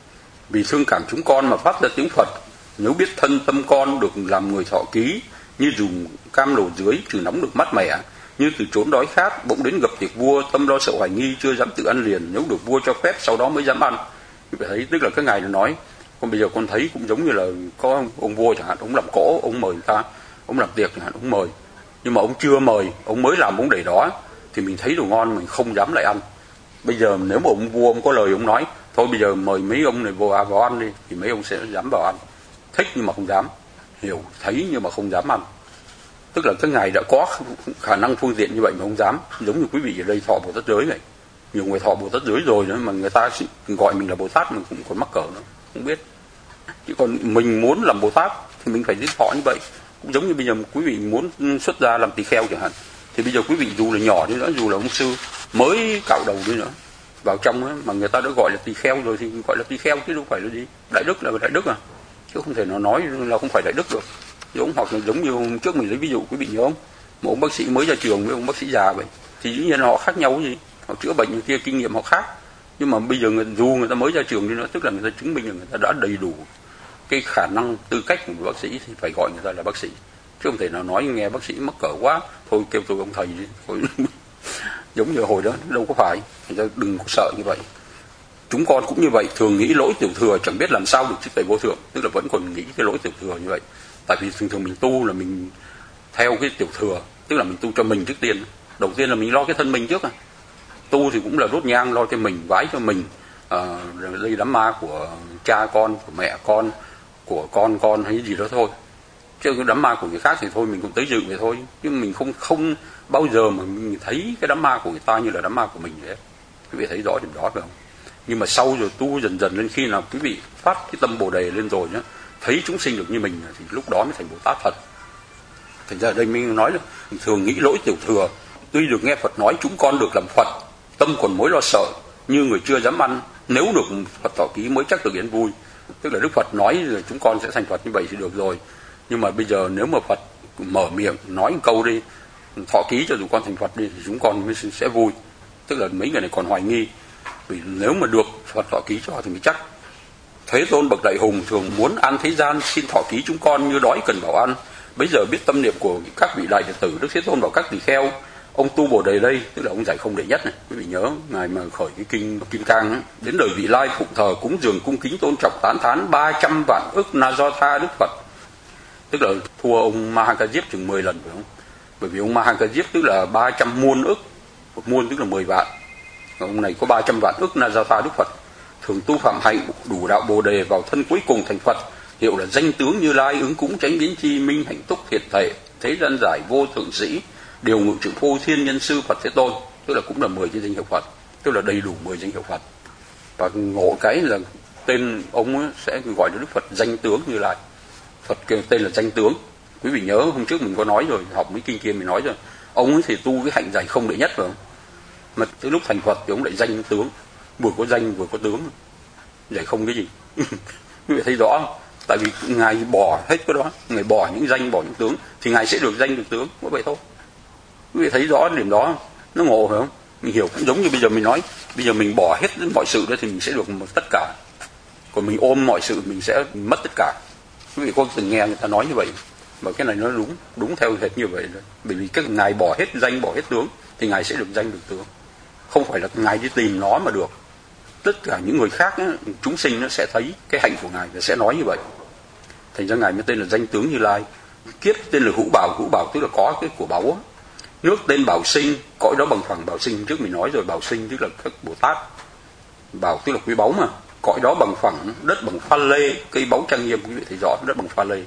Vì thương cảm chúng con mà phát ra tiếng Phật, nếu biết thân tâm con được làm người thọ ký, như dùng cam lồ dưới trừ nóng được mát mẻ, như từ trốn đói khát bỗng đến gặp tiệc vua, tâm lo sợ hoài nghi chưa dám tự ăn liền, nếu được vua cho phép sau đó mới dám ăn. Phải thấy tức là cái ngài nói, còn bây giờ con thấy cũng giống như là có ông vua chẳng hạn, ông làm cỗ, ông mời người ta, ông làm tiệc chẳng hạn, ông mời, nhưng mà ông chưa mời, ông mới làm ông để đó, thì mình thấy đồ ngon mình không dám lại ăn. Bây giờ nếu mà ông vua ông có lời ông nói thôi bây giờ mời mấy ông này vào ăn đi, thì mấy ông sẽ dám vào ăn. Thích nhưng mà không dám, hiểu thấy nhưng mà không dám ăn. Tức là cái ngài đã có khả năng phương tiện như vậy mà không dám. Giống như quý vị ở đây thọ Bồ Tát giới này, nhiều người thọ Bồ Tát giới rồi nữa mà người ta gọi mình là Bồ Tát mình cũng còn mắc cỡ nữa, không biết. Chứ còn mình muốn làm Bồ Tát thì mình phải diễn thọ như vậy. Cũng giống như bây giờ quý vị muốn xuất gia làm tỳ kheo chẳng hạn, thì bây giờ quý vị dù là nhỏ đi nữa, dù là ông sư mới cạo đầu đi nữa, vào trong ấy, mà người ta đã gọi là tỳ kheo rồi thì gọi là tỳ kheo chứ đâu phải là gì. Đại đức là đại đức à, chứ không thể nào nói là không phải đại đức được. Giống hoặc là giống như hôm trước mình lấy ví dụ, quý vị nhớ không? Một ông bác sĩ mới ra trường với ông bác sĩ già vậy thì dĩ nhiên họ khác nhau cái gì, họ chữa bệnh như kia kinh nghiệm họ khác. Nhưng mà bây giờ dù người ta mới ra trường đi nữa, tức là người ta chứng minh là người ta đã đầy đủ cái khả năng tư cách của một bác sĩ thì phải gọi người ta là bác sĩ, chứ không thể nào nói nghe bác sĩ mắc cỡ quá thôi kêu tôi ông thầy đi thôi. Giống như hồi đó đâu có phải, thành ra đừng có sợ như vậy. Chúng con cũng như vậy, thường nghĩ lỗi tiểu thừa chẳng biết làm sao được chức tề vô thượng, tức là vẫn còn nghĩ cái lỗi tiểu thừa như vậy. Tại vì thường thường mình tu là mình theo cái tiểu thừa, tức là mình tu cho mình trước tiên. Đầu tiên là mình lo cái thân mình trước. Tu thì cũng là đốt nhang lo cho mình, vái cho mình, lấy đám ma của cha con, của mẹ con, của con hay gì đó thôi. Chứ cái đám ma của người khác thì thôi mình cũng tới dự vậy thôi. Nhưng mình không bao giờ mà mình thấy cái đám ma của người ta như là đám ma của mình vậy. Quý vị thấy rõ điểm đó phải không? Nhưng mà sau rồi tu dần dần lên, khi nào quý vị phát cái tâm Bồ Đề lên rồi nhá, thấy chúng sinh được như mình thì lúc đó mới thành Bồ Tát thật. Thành ra ở đây mình nói là thường nghĩ lỗi tiểu thừa, tuy được nghe Phật nói chúng con được làm Phật, tâm còn mối lo sợ như người chưa dám ăn, nếu được Phật thọ ký mới chắc được yên vui. Tức là Đức Phật nói là chúng con sẽ thành Phật như vậy thì được rồi, nhưng mà bây giờ nếu mà Phật mở miệng nói một câu đi, thọ ký cho chúng con thành Phật đi thì chúng con mới sẽ vui. Tức là mấy người này còn hoài nghi, vì nếu mà được Phật thọ ký cho thì mới chắc. Thế Tôn bậc đại hùng thường muốn an thế gian, xin thọ ký chúng con như đói cần bảo ăn. Bây giờ biết tâm niệm của các vị đại đệ tử, Đức Thế Tôn bảo các tỳ kheo, ông tu Bồ Đề đây, tức là ông giải không đệ nhất này. Quý vị nhớ ngài mà khởi cái kinh Kim Cang ấy, đến đời vị lai phụng thờ cúng dường cung kính tôn trọng tán thán 300 vạn ức na do tha Đức Phật, tức là thua ông Mahakajip chừng 10 lần phải không? Bởi vì ông Mahakajip tức là 300 muôn ức, một muôn tức là 10 vạn, ông này có 300 vạn ức na do tha Đức Phật. Thường tu phạm hạnh đủ đạo Bồ Đề vào thân cuối cùng thành Phật, hiệu là danh tướng Như Lai, ứng cúng chánh biến chi minh hạnh túc thiệt thể, thế gian giải vô thượng sĩ, điều ngự trừ phô thiên nhân sư Phật Thế Tôn, tức là cũng là 10 cái danh hiệu Phật, tức là đầy đủ 10 danh hiệu Phật. Và ngộ cái là tên ông ấy sẽ gọi là Đức Phật danh tướng Như Lai. Phật kêu tên là danh tướng. Quý vị nhớ hôm trước mình có nói rồi, học mấy kinh kia mình nói rồi, ông ấy thì tu cái hạnh giải không đệ nhất phải không? Mà tới lúc thành Phật thì ông lại danh tướng, vừa có danh vừa có tướng, giải không cái gì. Quý vị thấy rõ không? Tại vì ngài bỏ hết cái đó, ngài bỏ những danh bỏ những tướng thì ngài sẽ được danh được tướng, có vậy thôi. Quý vị thấy rõ điểm đó, nó ngộ phải không? Mình hiểu cũng giống như bây giờ mình nói, bây giờ mình bỏ hết mọi sự đó thì mình sẽ được tất cả, còn mình ôm mọi sự mình sẽ mất tất cả. Quý vị có từng nghe người ta nói như vậy, và cái này nó đúng theo hệt như vậy đấy. Bởi vì các ngài bỏ hết danh bỏ hết tướng thì ngài sẽ được danh được tướng, không phải là ngài đi tìm nó mà được. Tất cả những người khác ấy, chúng sinh nó sẽ thấy cái hạnh của ngài và sẽ nói như vậy. Thành ra ngài mới tên là danh tướng Như Lai. Kiếp tên là hữu bảo tức là có cái của báu. Nước tên Bảo Sinh, cõi đó bằng phẳng Bảo Sinh, trước mình nói rồi, Bảo Sinh tức là các Bồ Tát. Bảo tức là quý báu mà, cõi đó bằng phẳng, đất bằng pha lê, cây báu trang nghiêm, quý vị thấy rõ, đất bằng pha lê.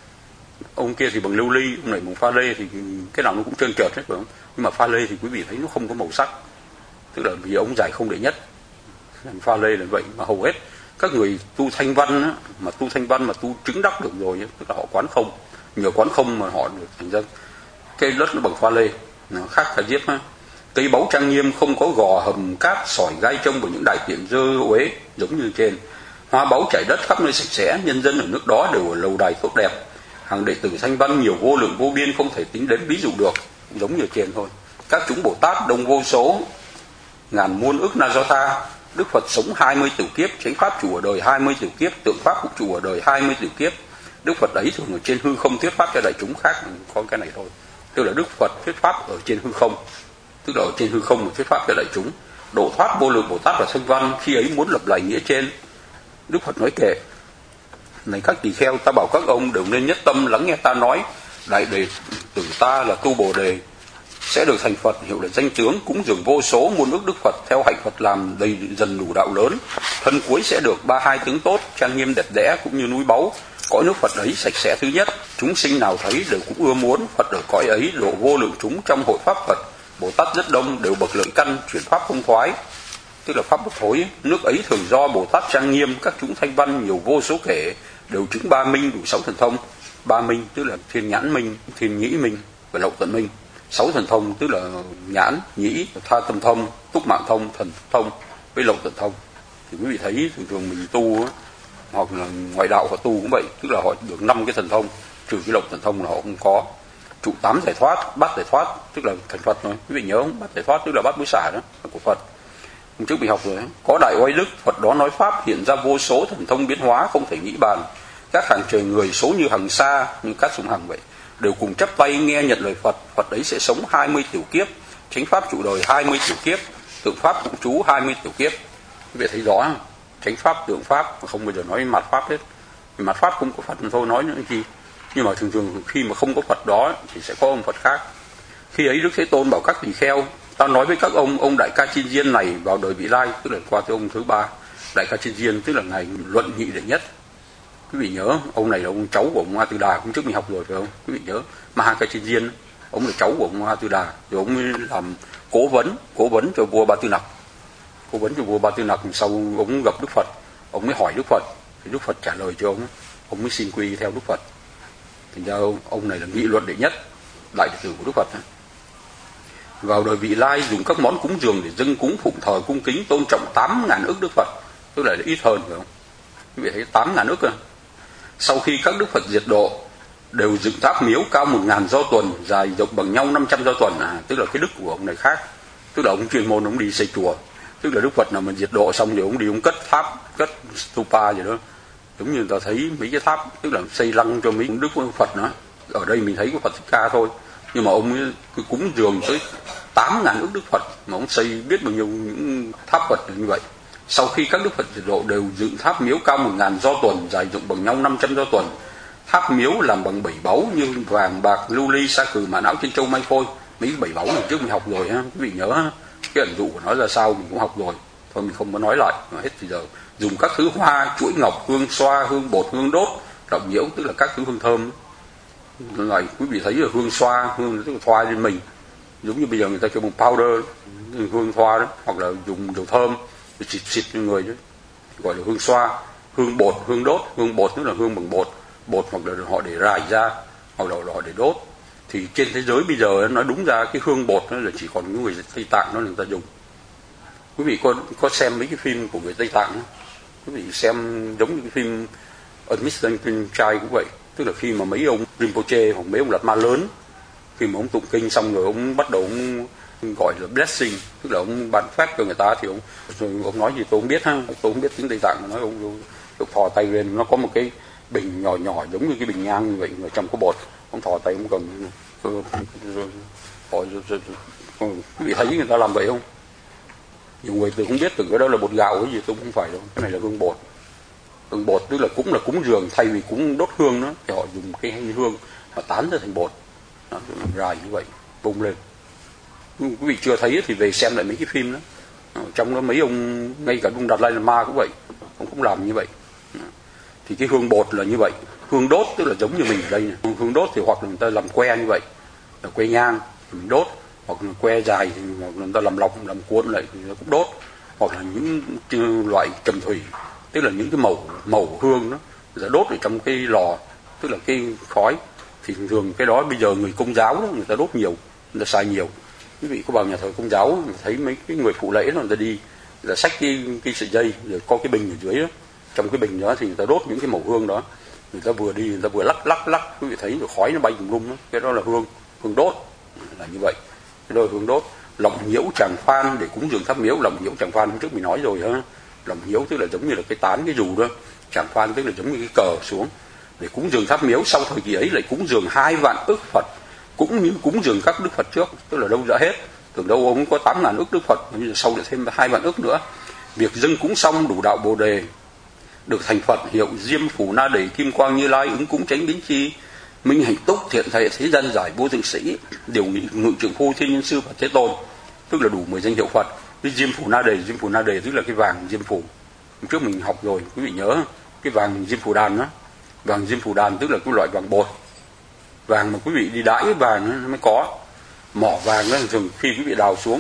Ông kia thì bằng lưu ly, ông này bằng pha lê thì cái nào nó cũng trơn trượt hết phải không? Nhưng mà pha lê thì quý vị thấy nó không có màu sắc, tức là vì ông giải không đệ nhất. Pha lê là vậy, mà hầu hết các người tu thanh văn á, mà tu thanh văn mà tu chứng đắc được rồi á, tức là họ quán không, nhờ quán không mà họ được thành ra cái đất nó bằng pha lê, nó khác cả diếp á. Cây báu trang nghiêm, không có gò hầm cát sỏi gai trông của những đại tiện dơ uế giống như trên. Hoa báu trải đất khắp nơi sạch sẽ, nhân dân ở nước đó đều ở lầu đài tốt đẹp. Hàng đệ tử thanh văn nhiều vô lượng vô biên, không thể tính đến ví dụ được, giống như trên thôi. Các chúng Bồ Tát đông vô số, ngàn muôn ức na do tha. Đức Phật sống 20 tiểu kiếp, chánh pháp chủ ở đời 20 tiểu kiếp, tượng pháp cũng chủ ở đời 20 tiểu kiếp. Đức Phật ấy thường ở trên hư không thuyết pháp cho đại chúng, khác có cái này thôi. Tức là Đức Phật thuyết pháp ở trên hư không, tức là ở trên hư không mà thuyết pháp cho đại chúng, độ thoát vô lượng Bồ Tát và thanh văn. Khi ấy muốn lập lành nghĩa trên, Đức Phật nói kệ: này các tỳ kheo, ta bảo các ông đều nên nhất tâm lắng nghe ta nói. Đại đệ tử ta là tu Bồ Đề sẽ được thành Phật, hiệu là danh tướng, cúng dường vô số muôn ức Đức Phật, theo hạnh Phật làm đầy dần đủ đạo lớn. Thân cuối sẽ được 32 tướng tốt, trang nghiêm đẹp đẽ cũng như núi báu. Cõi nước Phật ấy sạch sẽ thứ nhất, chúng sinh nào thấy đều cũng ưa muốn. Phật ở cõi ấy độ vô lượng chúng trong hội pháp Phật. Bồ Tát rất đông, đều bậc lợi căn, chuyển pháp không thoái. tức là pháp bất thối. Nước ấy thường do Bồ Tát trang nghiêm, các chúng thanh văn nhiều vô số kể, đều chứng ba minh đủ 6 thần thông. Ba minh tức là thiên nhãn minh, thiên nhĩ minh và lậu tận minh. 6 thần thông tức là nhãn, nhĩ, tha tâm thông, túc mạng thông, thần thông với lậu tận thông. Thì quý vị thấy thường thường mình tu hoặc là ngoại đạo họ tu cũng vậy, tức là họ được 5 cái thần thông, trừ cái lậu tận thông là họ không có. Trụ 8 giải thoát, bát giải thoát tức là thành Phật thôi. Quý vị nhớ không? Bát giải thoát tức là bát bối xả đó, là của Phật. Hôm trước mình học rồi. Có đại oai đức, Phật đó nói pháp hiện ra vô số thần thông biến hóa không thể nghĩ bàn. Các hàng trời người số như hằng sa, như cát sông Hằng vậy, đều cùng chắp tay nghe nhận lời Phật. Phật ấy sẽ sống 20 tiểu kiếp, chánh pháp trụ đời 20 tiểu kiếp, tượng pháp cũng trú 20 tiểu kiếp. Quý vị thấy rõ không? Chánh pháp, tượng pháp, không bao giờ nói mặt pháp hết. Mặt pháp không có Phật thôi nói nữa chi. Nhưng mà thường thường khi mà không có Phật đó thì sẽ có ông Phật khác. Khi ấy Đức Thế Tôn bảo các tỳ kheo, ta nói với các ông Đại Ca Chiên Diên này vào đời vị lai, tức là qua tới ông thứ ba. Đại Ca Chiên Diên tức là ngài luận nghị đệ nhất. Quý vị nhớ, ông này là ông cháu của ông A Tư Đà, hôm trước mình học rồi phải không? Quý vị nhớ, Maha Ca Chiên Diên, ông là cháu của ông A Tư Đà, rồi ông làm cố vấn cho vua Ba Tư Nặc. Cố vấn cho vua Ba Tư Nặc, sau ông gặp Đức Phật, ông mới hỏi Đức Phật, thì Đức Phật trả lời cho ông mới xin quy theo Đức Phật. Thành ra ông này là nghị luận đệ nhất, đại đệ tử của Đức Phật. Vào đời vị lai dùng các món cúng dường để dâng cúng phụng thờ cung kính tôn trọng 8.000 ức Đức Phật, tức là ít hơn phải không? Quý vị thấy 8.000 ức à? Sau khi các Đức Phật diệt độ đều dựng tháp miếu cao 1.000 do tuần, dài rộng bằng nhau 500 do tuần. Tức là cái đức của ông này khác, tức là ông chuyên môn ông đi xây chùa, tức là Đức Phật nào mà diệt độ xong thì ông đi ông cất tháp, cất stupa gì đó, giống như ta thấy mấy cái tháp, tức là xây lăng cho mấy Đức Phật nữa. Ở đây mình thấy có Phật Thích Ca thôi, nhưng mà ông ấy cứ cúng dường tới 8.000 ức Đức Phật, mà ông xây biết bao nhiêu những tháp Phật như vậy. Sau khi các Đức Phật diệt độ đều dựng tháp miếu cao 1.000 do tuần, dài rộng bằng nhau 500 do tuần. Tháp miếu làm bằng 7 báu như vàng, bạc, lưu ly, sa cừ, mã não, trên châu, mai khôi. Mấy 7 báu này trước mình học rồi ha, quý vị nhớ ha? Cái ẩn dụ của nó ra sao mình cũng học rồi, thôi mình không có nói lại hết. Bây giờ dùng các thứ hoa, chuỗi ngọc, hương xoa, hương bột, hương đốt, động nhiễu tức là các thứ hương thơm. Này quý vị thấy là hương xoa, hương tức là thoa lên mình, giống như bây giờ người ta kêu bằng powder, hương thoa đó, hoặc là dùng dầu thơm để xịt lên người đó, gọi là hương xoa. Hương bột, hương đốt, hương bột tức là hương bằng bột hoặc là họ để rải ra, hoặc là họ để đốt. Thì trên thế giới bây giờ nói đúng ra cái hương bột đó là chỉ còn những người Tây Tạng nó người ta dùng. Quý vị có xem mấy cái phim của người Tây Tạng đó? Quý vị xem giống như cái phim Unmissing Trai cũng vậy, tức là khi mà mấy ông Rinpoche hoặc mấy ông Lạt Ma lớn, khi mà ông tụng kinh xong rồi ông bắt đầu ông gọi là blessing, tức là ông ban phép cho người ta, thì ông nói gì tôi không biết ha, tôi không biết tiếng Tây Tạng, nói ông thò tay lên, nó có một cái bình nhỏ nhỏ giống như cái bình nhang như vậy, ở trong có bột, ông thò tay ông cầm, quý vị thấy người ta làm vậy không? Nhiều người tôi không biết tưởng cái đó là bột gạo cái gì, tôi cũng không phải đâu, cái này là hương bột. Hương bột tức là cũng là cúng dường, thay vì cúng đốt hương đó thì họ dùng cái hương mà tán ra thành bột, nó rải như vậy bung lên. Quý vị chưa thấy thì về xem lại mấy cái phim đó, trong đó mấy ông, ngay cả ông Đạt Lai Lama cũng vậy, ông cũng làm như vậy. Thì cái hương bột là như vậy. Hương đốt tức là giống như mình ở đây này. Hương đốt thì hoặc là người ta làm que như vậy, là que nhang thì mình đốt, hoặc là que dài thì hoặc là người ta làm lọc, làm cuốn lại thì nó cũng đốt, hoặc là những loại trầm thủy, tức là những cái màu hương đó người ta đốt ở trong cái lò, tức là cái khói. Thì thường cái đó bây giờ người Công giáo đó người ta đốt nhiều, người ta xài nhiều. Quý vị có vào nhà thờ Công giáo thấy mấy cái người phụ lễ đó, người ta đi là xách cái sợi dây rồi có cái bình ở dưới đó, trong cái bình đó thì người ta đốt những cái màu hương đó, người ta vừa đi người ta vừa lắc, quý vị thấy rồi khói nó bay tùm lum đó, cái đó là hương đốt, là như vậy. Cái đó là hương đốt. Lọng nhiễu tràng phan để cúng dường tháp miếu. Lọng nhiễu tràng phan hôm trước mình nói rồi ha. Lọng nhiễu tức là giống như là cái tán cái dù đó, tràng phan tức là giống như cái cờ xuống để cúng dường tháp miếu. Sau thời kỳ ấy lại cúng dường 2 vạn ức Phật, cũng như cúng dường các Đức Phật trước, tức là đâu đã hết, tưởng đâu ông có 8.000 ức Đức Phật, bây giờ sau lại thêm 2 vạn ức nữa. Việc dâng cúng xong đủ đạo Bồ đề, được thành Phật, hiệu Diêm Phù Na Đề Kim Quang Như Lai, ứng cúng chánh biến chi, minh hạnh túc thiện thệ thế gian giải vô thượng sĩ, điều nghị ngự trưởng phu thiên nhân sư và Thế Tôn, tức là đủ 10 danh hiệu Phật. Cái Diêm Phù Na Đề tức là cái vàng Diêm Phù. Hôm trước mình học rồi, quý vị nhớ cái vàng Diêm Phù Đàn đó. Vàng Diêm Phù Đàn tức là cái loại vàng bột, vàng mà quý vị đi đãi vàng nó mới có. Mỏ vàng đó thường khi quý vị đào xuống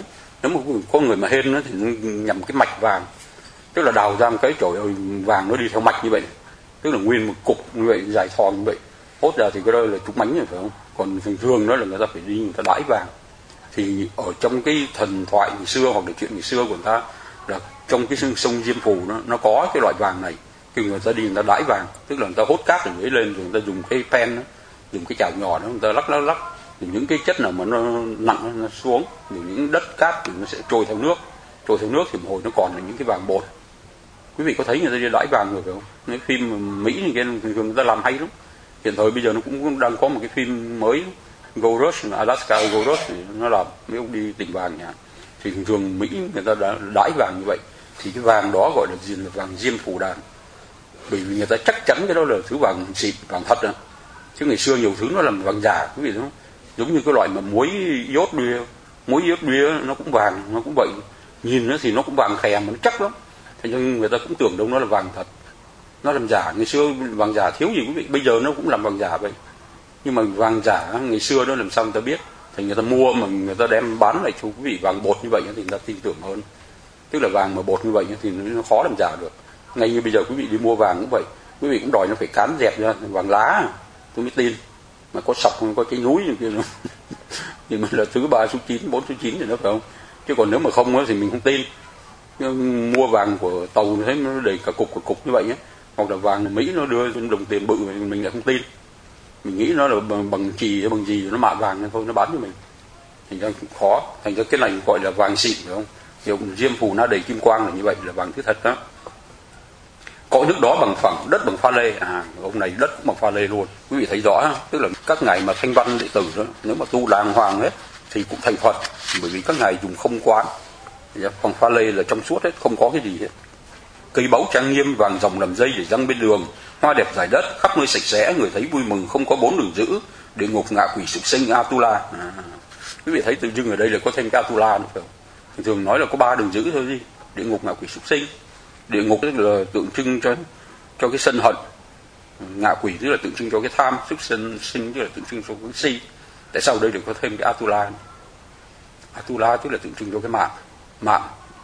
Nếu mà có người mà hên thì nhằm cái mạch vàng, tức là đào ra một cái chổi vàng nó đi theo mạch như vậy, tức là nguyên một cục như vậy dài thòn như vậy, hốt ra thì cái đó là trúng mánh rồi phải không? Còn thường thường đó là người ta phải đi người ta đãi vàng. Thì ở trong cái thần thoại ngày xưa hoặc là chuyện ngày xưa của người ta là trong cái sông Diêm Phù nó có cái loại vàng này, khi người ta đi người ta đãi vàng, tức là người ta hốt cát từ dưới lên rồi người ta dùng cái pen đó, dùng cái chảo nhỏ đó người ta lắc thì những cái chất nào mà nó nặng nó xuống, thì những đất cát thì nó sẽ trôi theo nước thì một hồi nó còn là những cái vàng bột. Quý vị có thấy người ta đi đãi vàng rồi phải không? Cái phim Mỹ này kia thường người ta làm hay lắm. Hiện thời bây giờ nó cũng đang có một cái phim mới, Gold Rush, Alaska Gold Rush, thì nó làm mấy ông đi tìm vàng nhà. Thì thường Mỹ người ta đã đãi vàng như vậy, thì cái vàng đó gọi là gì, là vàng Diêm Phù Đàn, bởi vì người ta chắc chắn cái đó là thứ vàng xịn, vàng thật đó. Chứ ngày xưa nhiều thứ nó làm vàng giả, quý vị thấy không? Giống như cái loại mà muối iốt bia nó cũng vàng, nó cũng vậy, nhìn nó thì nó cũng vàng khè mà nó chắc lắm, thế nhưng người ta cũng tưởng đâu nó là vàng thật, nó làm giả. Ngày xưa vàng giả thiếu gì quý vị, bây giờ nó cũng làm vàng giả vậy. Nhưng mà vàng giả ngày xưa đó làm sao người ta biết, thì người ta mua mà người ta đem bán lại cho quý vị vàng bột như vậy thì người ta tin tưởng hơn. Tức là vàng mà bột như vậy thì nó khó làm giả được. Ngay như bây giờ quý vị đi mua vàng cũng vậy, quý vị cũng đòi nó phải cán dẹp ra vàng lá tôi mới tin, mà có sọc có cái núi như kia nữa thì mình là thứ 3 số 9, 4 số 9 thì nó phải không, chứ còn nếu mà không thì mình không tin. Nhưng mua vàng của Tàu thấy nó đầy cả cục như vậy nhé, hoặc là vàng Mỹ nó đưa đồng tiền bự mình lại không tin, mình nghĩ nó là bằng chì bằng gì nó mạ vàng thôi nó bán cho mình, thành ra cũng khó. Thành ra cái này gọi là vàng xịn phải không? Điều Diêm Phù nó đầy kim quang là như vậy, là vàng thứ thật đó. Cõi nước đó bằng phẳng, đất bằng pha lê. Ông này đất cũng bằng pha lê luôn. Quý vị thấy rõ, tức là các ngài mà thanh văn đệ tử đó, nếu mà tu đàng hoàng hết thì cũng thành Phật, bởi vì các ngài dùng không quán, bằng pha lê là trong suốt hết, không có cái gì hết. Cây báu trang nghiêm, vàng ròng làm dây để răng bên đường, hoa đẹp rải đất, khắp nơi sạch sẽ, người thấy vui mừng, không có 4 đường dữ, địa ngục ngạ quỷ súc sinh Atula. Quý vị thấy tự dưng ở đây là có thêm cái Atula nữa phải không? Thường nói là có 3 đường dữ thôi gì, địa ngục ngạ quỷ súc sinh. Địa ngục tức là tượng trưng cho cái sân hận, ngạ quỷ tức là tượng trưng cho cái tham, súc sinh tức là tượng trưng cho cái si. Tại sao ở đây được có thêm cái Atula? Atula tức là tượng trưng cho cái mạng.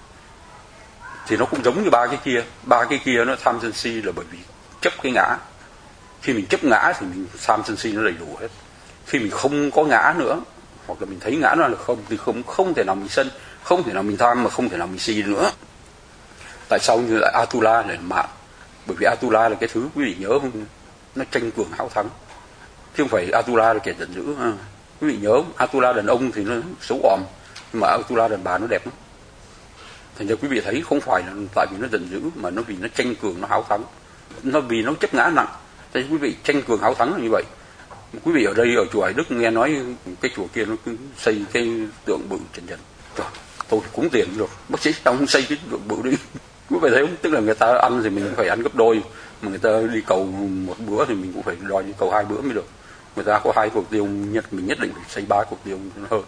Thì nó cũng giống như ba cái kia nó tham sân si là bởi vì chấp cái ngã. Khi mình chấp ngã thì mình tham sân si nó đầy đủ hết. Khi mình không có ngã nữa, hoặc là mình thấy ngã nó là không, thì không thể nào mình sân, không thể nào mình tham, mà không thể nào mình si nữa. Tại sao như lại Atula là mạng? Bởi vì Atula là cái thứ quý vị nhớ không? Nó tranh cường hão thắng, chứ không phải Atula là kẻ giận dữ. Quý vị nhớ Atula đàn ông thì nó xấu òm, nhưng mà Atula đàn bà nó đẹp lắm. Thành ra quý vị thấy không phải là tại vì nó giận dữ, mà nó vì nó tranh cường, nó háo thắng, nó vì nó chấp ngã nặng. Thế quý vị tranh cường háo thắng là như vậy. Quý vị ở đây ở chùa Hải Đức nghe nói cái chùa kia nó cứ xây cái tượng bự trần. Tôi cúng tiền rồi, bác sĩ tao không xây cái tượng bự đi. Quý vị thấy không? Tức là người ta ăn thì mình phải ăn gấp đôi, mà người ta đi cầu một bữa thì mình cũng phải đòi đi cầu 2 bữa mới được. Người ta có 2 cuộc tiêu mình nhất định phải xây 3 cuộc tiêu nó hơn.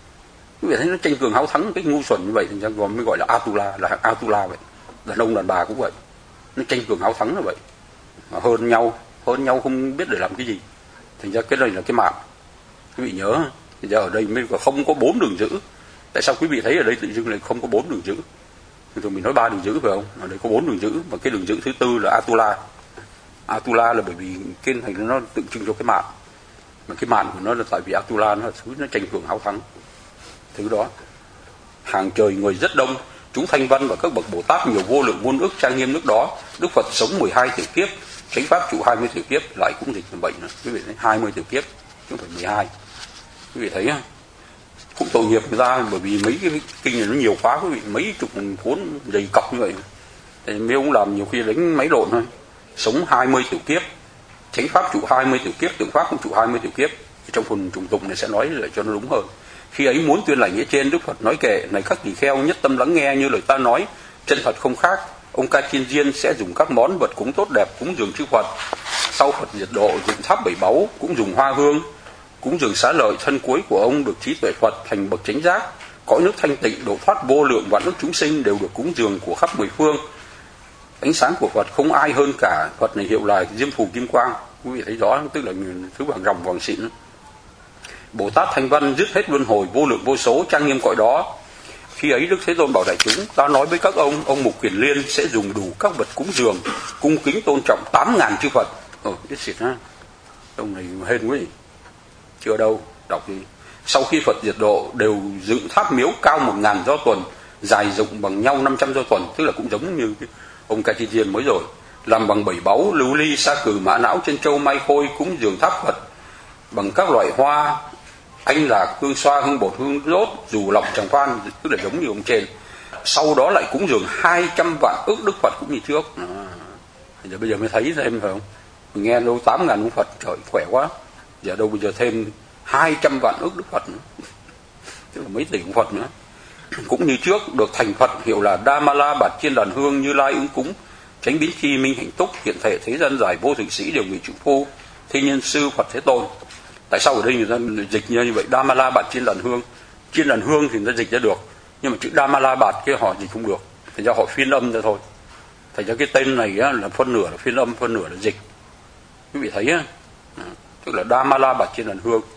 Quý vị thấy nó tranh cường háo thắng cái ngu xuẩn như vậy, thì mới gọi là Atula vậy. Đàn ông đàn bà cũng vậy, nó tranh cường háo thắng là vậy, mà hơn nhau không biết để làm cái gì. Thành ra cái này là cái mạng, quý vị nhớ. Thành ra ở đây mới không có 4 đường dữ. Tại sao quý vị thấy ở đây tự dưng lại không có 4 đường dữ? Thường mình nói 3 đường dữ phải không? Ở đây có 4 đường dữ, và cái đường dữ thứ tư là Atula. Atula là bởi vì cái này nó tượng trưng cho cái mạng, mà cái mạng của nó là tại vì Atula nó là thứ nó tranh cường háo thắng. Thứ đó, hàng trời người rất đông, chúng thanh văn và các bậc Bồ Tát nhiều vô lượng muôn ức trang nghiêm nước đó. Đức Phật sống 12 tiểu kiếp, chánh pháp trụ 20 tiểu kiếp, lại cũng dịch là 7 nữa. Quý vị thấy 20 tiểu kiếp, chứ không phải 12. Quý vị thấy cũng tội nghiệp người ta, bởi vì mấy cái kinh này nó nhiều quá quý vị, mấy chục cuốn dày cọc như vậy. Thì mấy ông làm nhiều khi đánh máy lộn thôi. Sống 20 tiểu kiếp, chánh pháp trụ 20 tiểu kiếp, tượng pháp cũng trụ 20 tiểu kiếp. Thì trong phần trùng tụng này sẽ nói lại cho nó đúng hơn. Khi ấy muốn tuyên lành nghĩa trên, Đức Phật nói kệ: này các tỳ kheo, nhất tâm lắng nghe như lời ta nói, chân thật không khác. Ông Ca Chiên Diên sẽ dùng các món vật cúng tốt đẹp cúng dường chư Phật. Sau Phật diệt độ, dựng tháp 7 báu, cũng dùng hoa hương cúng dường xá lợi. Thân cuối của ông được trí tuệ Phật thành bậc chánh giác. Cõi nước thanh tịnh độ thoát vô lượng vạn ức chúng sinh đều được cúng dường của khắp 10 phương. Ánh sáng của Phật không ai hơn cả. Phật này hiệu là Diêm Phù Kim Quang. Quý vị thấy rõ, tức là thứ vàng ròng vàng xịn. Bồ Tát thanh văn dứt hết luân hồi vô lượng vô số, trang nghiêm cõi đó. Khi ấy Đức Thế Tôn bảo đại chúng: ta nói với các ông Mục Kiền Liên sẽ dùng đủ các vật cúng dường, cung kính tôn trọng 8.000 chư Phật. Biết xịt ha, ông này hên quá. Chưa đâu, đọc đi. Sau khi Phật diệt độ, đều dựng tháp miếu cao 1.000 do tuần, dài rộng bằng nhau 500 do tuần, tức là cũng giống như ông Ca Chi Thiên mới rồi. Làm bằng 7 báu, lưu ly, sa cừ, mã não, chân châu, mai khôi, cúng dường tháp Phật bằng các loại hoa, anh lạc, hương xoa, hương bột, hương rốt, dù lọc, tràng phan, tức là giống như ông trên. Sau đó lại cúng dường 200 vạn ức Đức Phật cũng như trước. Bây giờ mới thấy thêm phải không? Mình nghe đâu 8.000 ông Phật, trời khỏe quá. Giờ đâu bây giờ thêm 200 vạn ức Đức Phật nữa, tức là mấy tỷ ông Phật nữa. Cũng như trước, được thành Phật hiệu là Damala Bạt Chiên Đàn Hương, Như Lai ứng cúng, Chánh Biến Chi, Minh Hạnh Túc, hiện thể thế gian giải, vô thượng sĩ, đều người trụ phu, Thi Nhân Sư, Phật Thế Tôn. Tại sao ở đây người ta dịch như vậy? Damala Bạt Chiên Đàn Hương, chiên đàn hương thì người ta dịch ra được, nhưng mà chữ Damala Bạt kia họ dịch không được, thành ra họ phiên âm ra thôi. Thành ra cái tên này á, là phân nửa là phiên âm, phân nửa là dịch. Quý vị thấy á, tức là Damala Bạt Chiên Đàn Hương.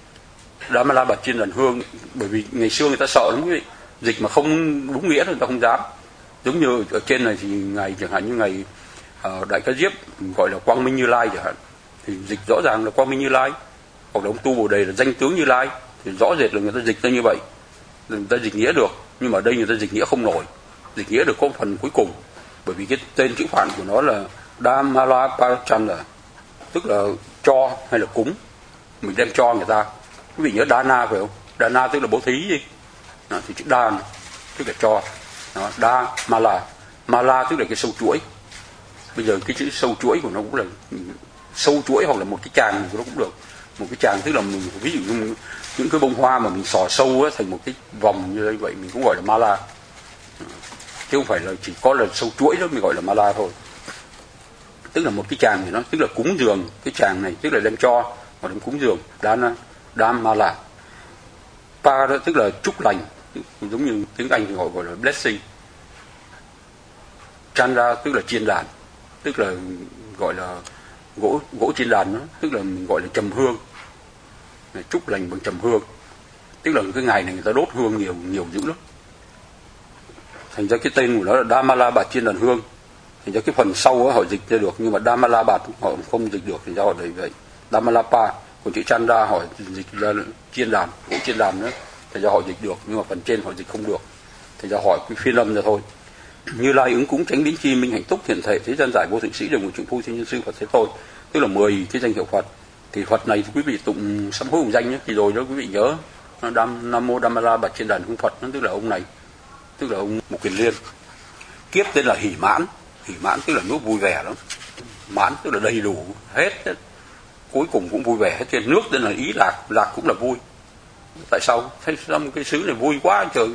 Damala Bạt Chiên Đàn Hương, bởi vì ngày xưa người ta sợ lắm quý vị, dịch mà không đúng nghĩa thì người ta không dám. Giống như ở trên này thì ngày chẳng hạn như ngày Đại Ca Diếp gọi là Quang Minh Như Lai chẳng hạn, thì dịch rõ ràng là Quang Minh Như Lai, hoặc là ông Tu Bồ Đề là danh tướng Như Lai, thì rõ rệt là người ta dịch ra như vậy, người ta dịch nghĩa được. Nhưng mà ở đây người ta dịch nghĩa không nổi, dịch nghĩa được có phần cuối cùng, bởi vì cái tên chữ phạn của nó là Damala Parachanda, tức là cho hay là cúng, mình đem cho người ta. Quý vị nhớ Dana phải không? Dana tức là bố thí gì? Đó, thì chữ Dan tức là cho. Đó, Da Mala, Mala tức là cái sâu chuỗi. Bây giờ cái chữ sâu chuỗi của nó cũng là sâu chuỗi, hoặc là một cái tràng của nó cũng được. Một cái tràng tức là mình ví dụ như những cái bông hoa mà mình xỏ sâu á, thành một cái vòng như vậy mình cũng gọi là Mala, chứ không phải là chỉ có là sâu chuỗi đó mình gọi là Mala thôi. Tức là một cái tràng thì nó tức là cúng dường, cái tràng này tức là đem cho hoặc đem cúng dường. Dam Mala. Pa đó tức là chúc lành, giống như tiếng Anh thì gọi là blessing. Chanda tức là chiên đàn, tức là gọi là gỗ chiên đàn đó, tức là mình gọi là trầm hương, chúc lành bằng trầm hương, tức là cái ngày này người ta đốt hương nhiều dữ lắm. Thành ra cái tên của nó là Damala Bạt Chiên Đàn Hương. Thành ra cái phần sau đó họ dịch ra được, nhưng mà Damala Bạt họ không dịch được, thì do họ đẩy vậy Damalapa. Còn chữ Chanda họ dịch ra chiên đàn, gỗ chiên đàn nữa, thành ra họ dịch được, nhưng mà phần trên họ dịch không được, thành ra họ phiên âm ra thôi. Như Lai ứng cúng, Chánh Biến Chi, Minh Hạnh Túc, hiện thể thế gian giải, vô thượng sĩ, đều ngồi trượng phu, Thiên Nhân Sư, Phật Thế Tôn, tức là 10 cái danh hiệu Phật. Thì Phật này thì quý vị tụng sám hối hồng danh nhé, thì rồi đó quý vị nhớ Nam Mô Damala Bạt Chiên Đàn Hương Phật, nó tức là ông này, tức là ông Mục Kiền Liên. Kiếp tên là Hỷ Mãn, Hỷ Mãn tức là nước vui vẻ lắm, mãn tức là đầy đủ hết, cuối cùng cũng vui vẻ hết. Trên nước tên là Ý Lạc, Lạc cũng là vui. Tại sao? Thấy sao cái xứ này vui quá trời,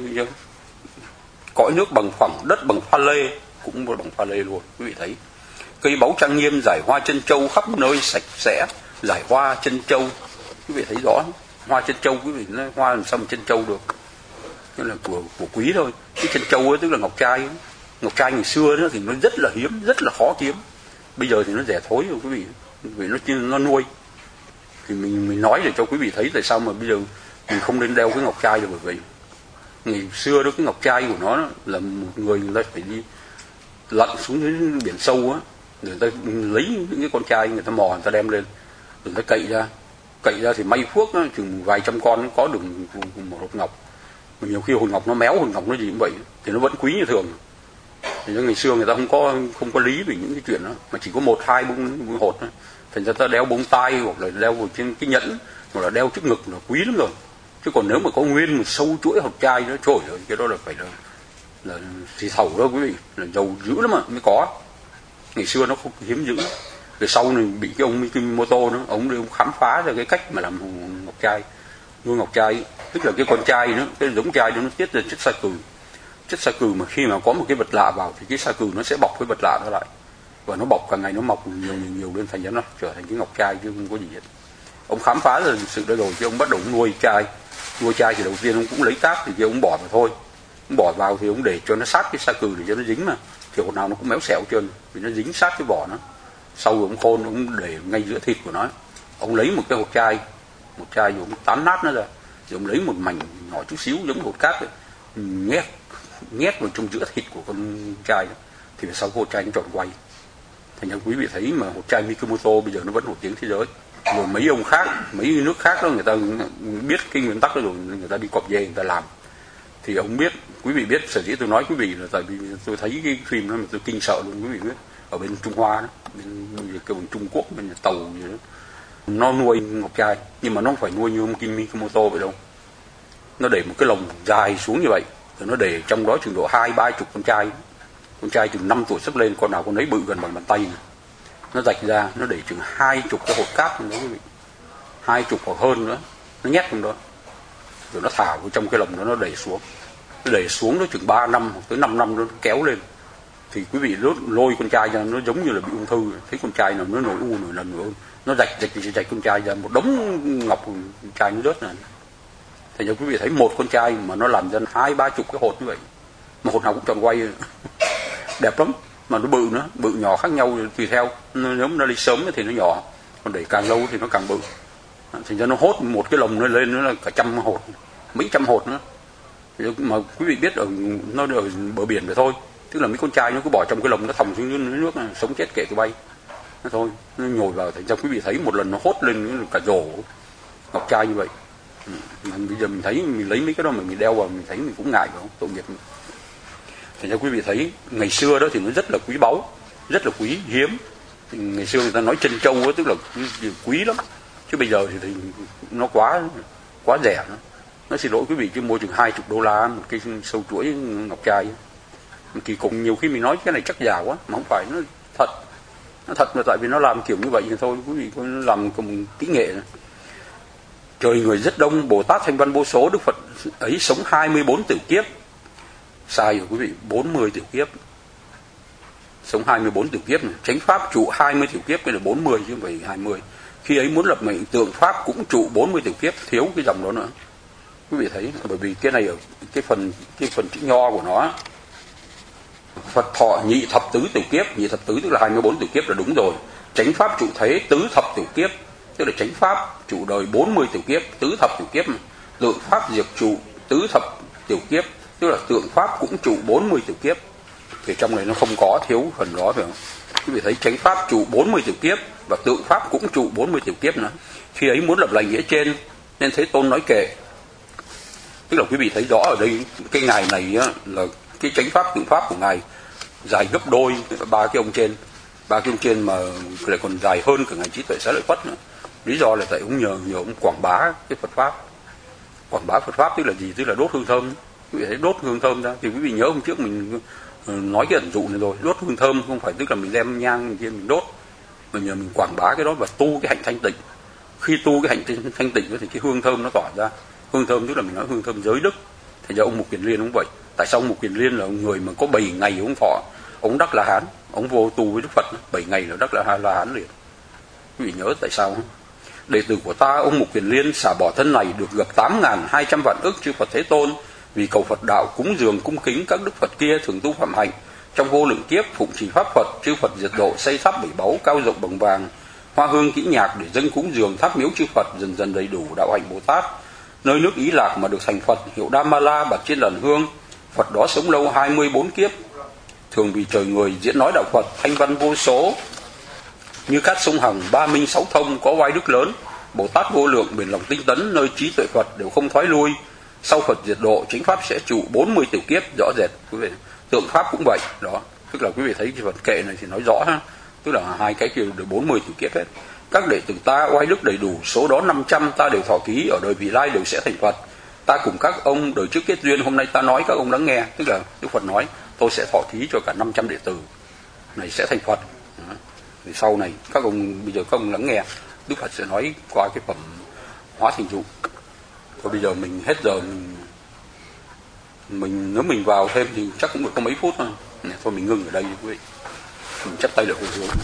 cõi nước bằng phẳng, đất bằng pha lê, cũng bằng pha lê luôn. Quý vị thấy cây báu trang nghiêm, giải hoa chân châu khắp nơi sạch sẽ, giải hoa chân châu. Quý vị thấy rõ hoa chân châu, quý vị nói hoa làm sao mà chân châu được, nên là của quý thôi. Cái chân châu ấy tức là ngọc trai ấy. Ngọc trai ngày xưa đó thì nó rất là hiếm, rất là khó kiếm. Bây giờ thì nó rẻ thối rồi quý vị, vì nó nuôi. Thì mình nói để cho quý vị thấy tại sao mà bây giờ mình không nên đeo cái ngọc trai được, bởi vì ngày xưa đó cái ngọc trai của nó là một người ta phải đi lặn xuống dưới biển sâu á, người ta lấy những cái con trai, người ta mò, người ta đem lên, người ta cậy ra thì may phước đó, chừng vài trăm con nó có được một hột ngọc. Mà nhiều khi hột ngọc nó méo, hột ngọc nó gì cũng vậy, thì nó vẫn quý như thường. Thì ngày xưa người ta không có lý về những cái chuyện đó, mà chỉ có 1-2 bông hột thôi. Thành ra ta đeo bông tai, hoặc là đeo vào trên cái nhẫn, hoặc là đeo trước ngực là quý lắm rồi. Chứ còn nếu mà có nguyên một sâu chuỗi hột trai đó, trời ơi, cái đó là phải là thì thầu đó quý vị, là giàu dữ lắm mà mới có. Ngày xưa nó không hiếm dữ. Rồi sau này bị cái ông Mikimoto đó, ông khám phá ra cái cách mà làm ngọc trai, nuôi ngọc trai, tức là cái con trai đó, cái giống trai đó nó tiết ra chất sa cừ. Chất sa cừ mà khi mà có một cái vật lạ vào thì cái sa cừ nó sẽ bọc cái vật lạ đó lại, và nó bọc càng ngày nó mọc nhiều lên, thành ra nó trở thành cái ngọc trai chứ không có gì hết. Ông khám phá ra sự đó rồi, chứ ông bắt đầu nuôi trai thì đầu tiên ông cũng lấy cát thì kia ông bỏ vào thôi, ông bỏ vào thì ông để cho nó sát cái sa cừ để cho nó dính, mà kiểu nào nó cũng méo xẹo trơn vì nó dính sát cái vỏ nó. Sau rồi ông khôn, ông để ngay giữa thịt của nó, ông lấy một cái một chai rồi ông tán nát nó ra, rồi ông lấy một mảnh nhỏ chút xíu giống hột cát ấy, nhét vào trong giữa thịt của con trai đó, thì về sau hột trai nó tròn quay. Thành ra quý vị thấy mà hột trai Mikimoto bây giờ nó vẫn nổi tiếng thế giới. Rồi mấy ông khác, mấy nước khác đó, người ta biết cái nguyên tắc đó rồi, người ta đi cọp dê người ta làm. Thì ông biết, quý vị biết, sở dĩ tôi nói quý vị là tại vì tôi thấy cái phim đó mà tôi kinh sợ luôn, quý vị biết. Ở bên Trung Hoa đó, bên Trung Quốc, bên Tàu gì đó, nó nuôi ngọc trai, nhưng mà nó không phải nuôi như ông Kim Mikimoto vậy đâu. Nó để một cái lồng dài xuống như vậy, rồi nó để trong đó chừng độ 20-30 con trai chừng 5 tuổi sắp lên, con nào con ấy bự gần bằng bàn tay này. Nó rạch ra, nó để chừng 20 cái hột cát trong đó quý vị, 20 hoặc hơn nữa, nó nhét trong đó, rồi nó thả vào trong cái lồng đó, nó đẩy xuống nó chừng 3 năm hoặc tới 5 năm nó kéo lên. Thì quý vị lôi con trai ra, nó giống như là bị ung thư, thấy con trai nào nó nổi u nổi lần nổi, nó rạch con trai ra, một đống ngọc con trai nó rớt này. Thành ra quý vị thấy một con trai mà nó làm ra 20-30 cái hột như vậy, mà hột nào cũng tròn quay đẹp lắm, mà nó bự nữa, bự nhỏ khác nhau tùy theo. Nếu nó đi sớm thì nó nhỏ, còn để càng lâu thì nó càng bự. Thành ra nó hốt một cái lồng nó lên nó là cả trăm hột, mấy trăm hột nữa. Mà quý vị biết nó ở bờ biển vậy thôi, tức là mấy con trai nó cứ bỏ trong cái lồng, nó thòng xuống nước này, sống chết kệ tụi bay. Nó thôi, nó nhồi vào. Thành ra quý vị thấy một lần nó hốt lên cả rổ ngọc trai như vậy. Bây giờ mình thấy mình lấy mấy cái đó mà mình đeo vào, mình thấy mình cũng ngại phải không, tội nghiệp. Thành ra quý vị thấy ngày xưa đó thì nó rất là quý báu, rất là quý hiếm. Thì ngày xưa người ta nói trân châu đó, tức là quý lắm. Chứ bây giờ thì nó quá rẻ nữa. Nó xin lỗi quý vị, chứ mua chừng $20 một cái sâu chuỗi ngọc trai. Kỳ cục nhiều khi mình nói cái này chắc già quá, mà không phải, nó thật là tại vì nó làm kiểu như vậy thì thôi, quý vị có làm cùng kỹ nghệ này. Trời người rất đông, Bồ Tát Thanh Văn vô số, Đức Phật ấy sống 24 tiểu kiếp. Sai rồi quý vị, 40 tiểu kiếp. Sống 24 tiểu kiếp này. Chánh Pháp trụ 20 tiểu kiếp, cái là 40 chứ không phải 20. Khi ấy muốn lập mệnh tượng Pháp cũng trụ 40 tiểu kiếp, thiếu cái dòng đó nữa. Quý vị thấy, bởi vì cái này ở cái phần chữ nho của nó, Phật thọ nhị thập tứ tiểu kiếp, nhị thập tứ tức là 24 tiểu kiếp là đúng rồi. Chánh Pháp trụ thế tứ thập tiểu kiếp, tức là chánh Pháp trụ đời 40 tiểu kiếp, tứ thập tiểu kiếp. Tượng Pháp diệt trụ tứ thập tiểu kiếp, tức là tượng Pháp cũng trụ 40 tiểu kiếp. Thì trong này nó không có thiếu phần đó phải không? Quý vị thấy chánh Pháp trụ 40 tiểu kiếp và tượng Pháp cũng trụ 40 tiểu kiếp nữa. Khi ấy muốn lập lành nghĩa trên nên Thế Tôn nói kệ. Tức là quý vị thấy rõ ở đây cái ngày này á, là cái chánh Pháp tượng Pháp của ngài dài gấp đôi ba cái ông trên mà lại còn dài hơn cả ngài Trí Tuệ Xá Lợi Phất nữa. Lý do là tại ông nhờ ông quảng bá cái Phật pháp. Quảng bá Phật pháp tức là gì? Tức là đốt hương thơm. Quý vị thấy đốt hương thơm ra thì quý vị nhớ hôm trước mình nói cái ẩn dụ này rồi, đốt hương thơm không phải tức là mình đem nhang mình kia mình đốt, mà nhờ mình quảng bá cái đó và tu cái hạnh thanh tịnh. Khi tu cái hạnh thanh tịnh thì cái hương thơm nó tỏa ra. Hương thơm tức là mình nói hương thơm giới đức. Thành ra ông Mục Kiền Liên cũng vậy. Tại sao ông Mục Kiền Liên là người mà có 7 ngày ông thọ, ông đắc La Hán, ông vô tu với Đức Phật 7 ngày là đắc La Hán liền. Quý vị nhớ tại sao không? Đệ tử của ta ông Mục Kiền Liên xả bỏ thân này được gặp 8.200 vạn ức chư Phật Thế Tôn, vì cầu Phật đạo cúng dường cung kính các đức Phật kia thường tu phạm hạnh, trong vô lượng kiếp phụng trì pháp Phật, chư Phật diệt độ, xây tháp bảy báu cao rộng bằng vàng, hoa hương kỹ nhạc để dâng cúng dường tháp miếu chư Phật, dần dần đầy đủ đạo hạnh Bồ Tát. Nơi nước Ý Lạc mà được thành Phật, hiệu Đa Ma La bật trên lần hương. Phật đó sống lâu 24 kiếp, thường vì trời người diễn nói đạo Phật thanh văn vô số, như cát sông Hằng, ba minh sáu thông, có oai đức lớn. Bồ Tát vô lượng bền lòng tinh tấn, nơi trí tuệ Phật đều không thoái lui. Sau Phật diệt độ, chánh Pháp sẽ trụ 40 tiểu kiếp, rõ rệt. Quý vị, tượng Pháp cũng vậy đó. Tức là quý vị thấy cái phần kệ này thì nói rõ ha, tức là hai cái kia được 40 tiểu kiếp hết. Các đệ tử ta oai đức đầy đủ, số đó 500 ta đều thọ ký, ở đời vị lai đều sẽ thành Phật. Ta cùng các ông đời trước kết duyên, hôm nay ta nói các ông lắng nghe. Tức là Đức Phật nói tôi sẽ thọ ký cho cả 500 đệ tử này sẽ thành Phật. Thì sau này các ông, bây giờ các ông lắng nghe, Đức Phật sẽ nói qua cái phẩm hóa thành trụ. Và bây giờ mình hết giờ, mình nếu mình vào thêm thì chắc cũng được có mấy phút thôi. Thôi mình ngưng ở đây quý vị. Mình chắp tay được hồi hướng.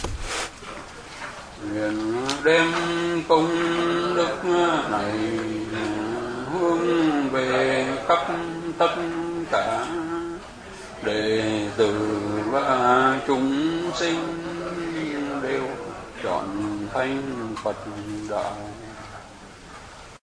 Nguyện đem công đức này hướng về khắp tất cả đệ tử và chúng sinh đều trọn thanh Phật đạo.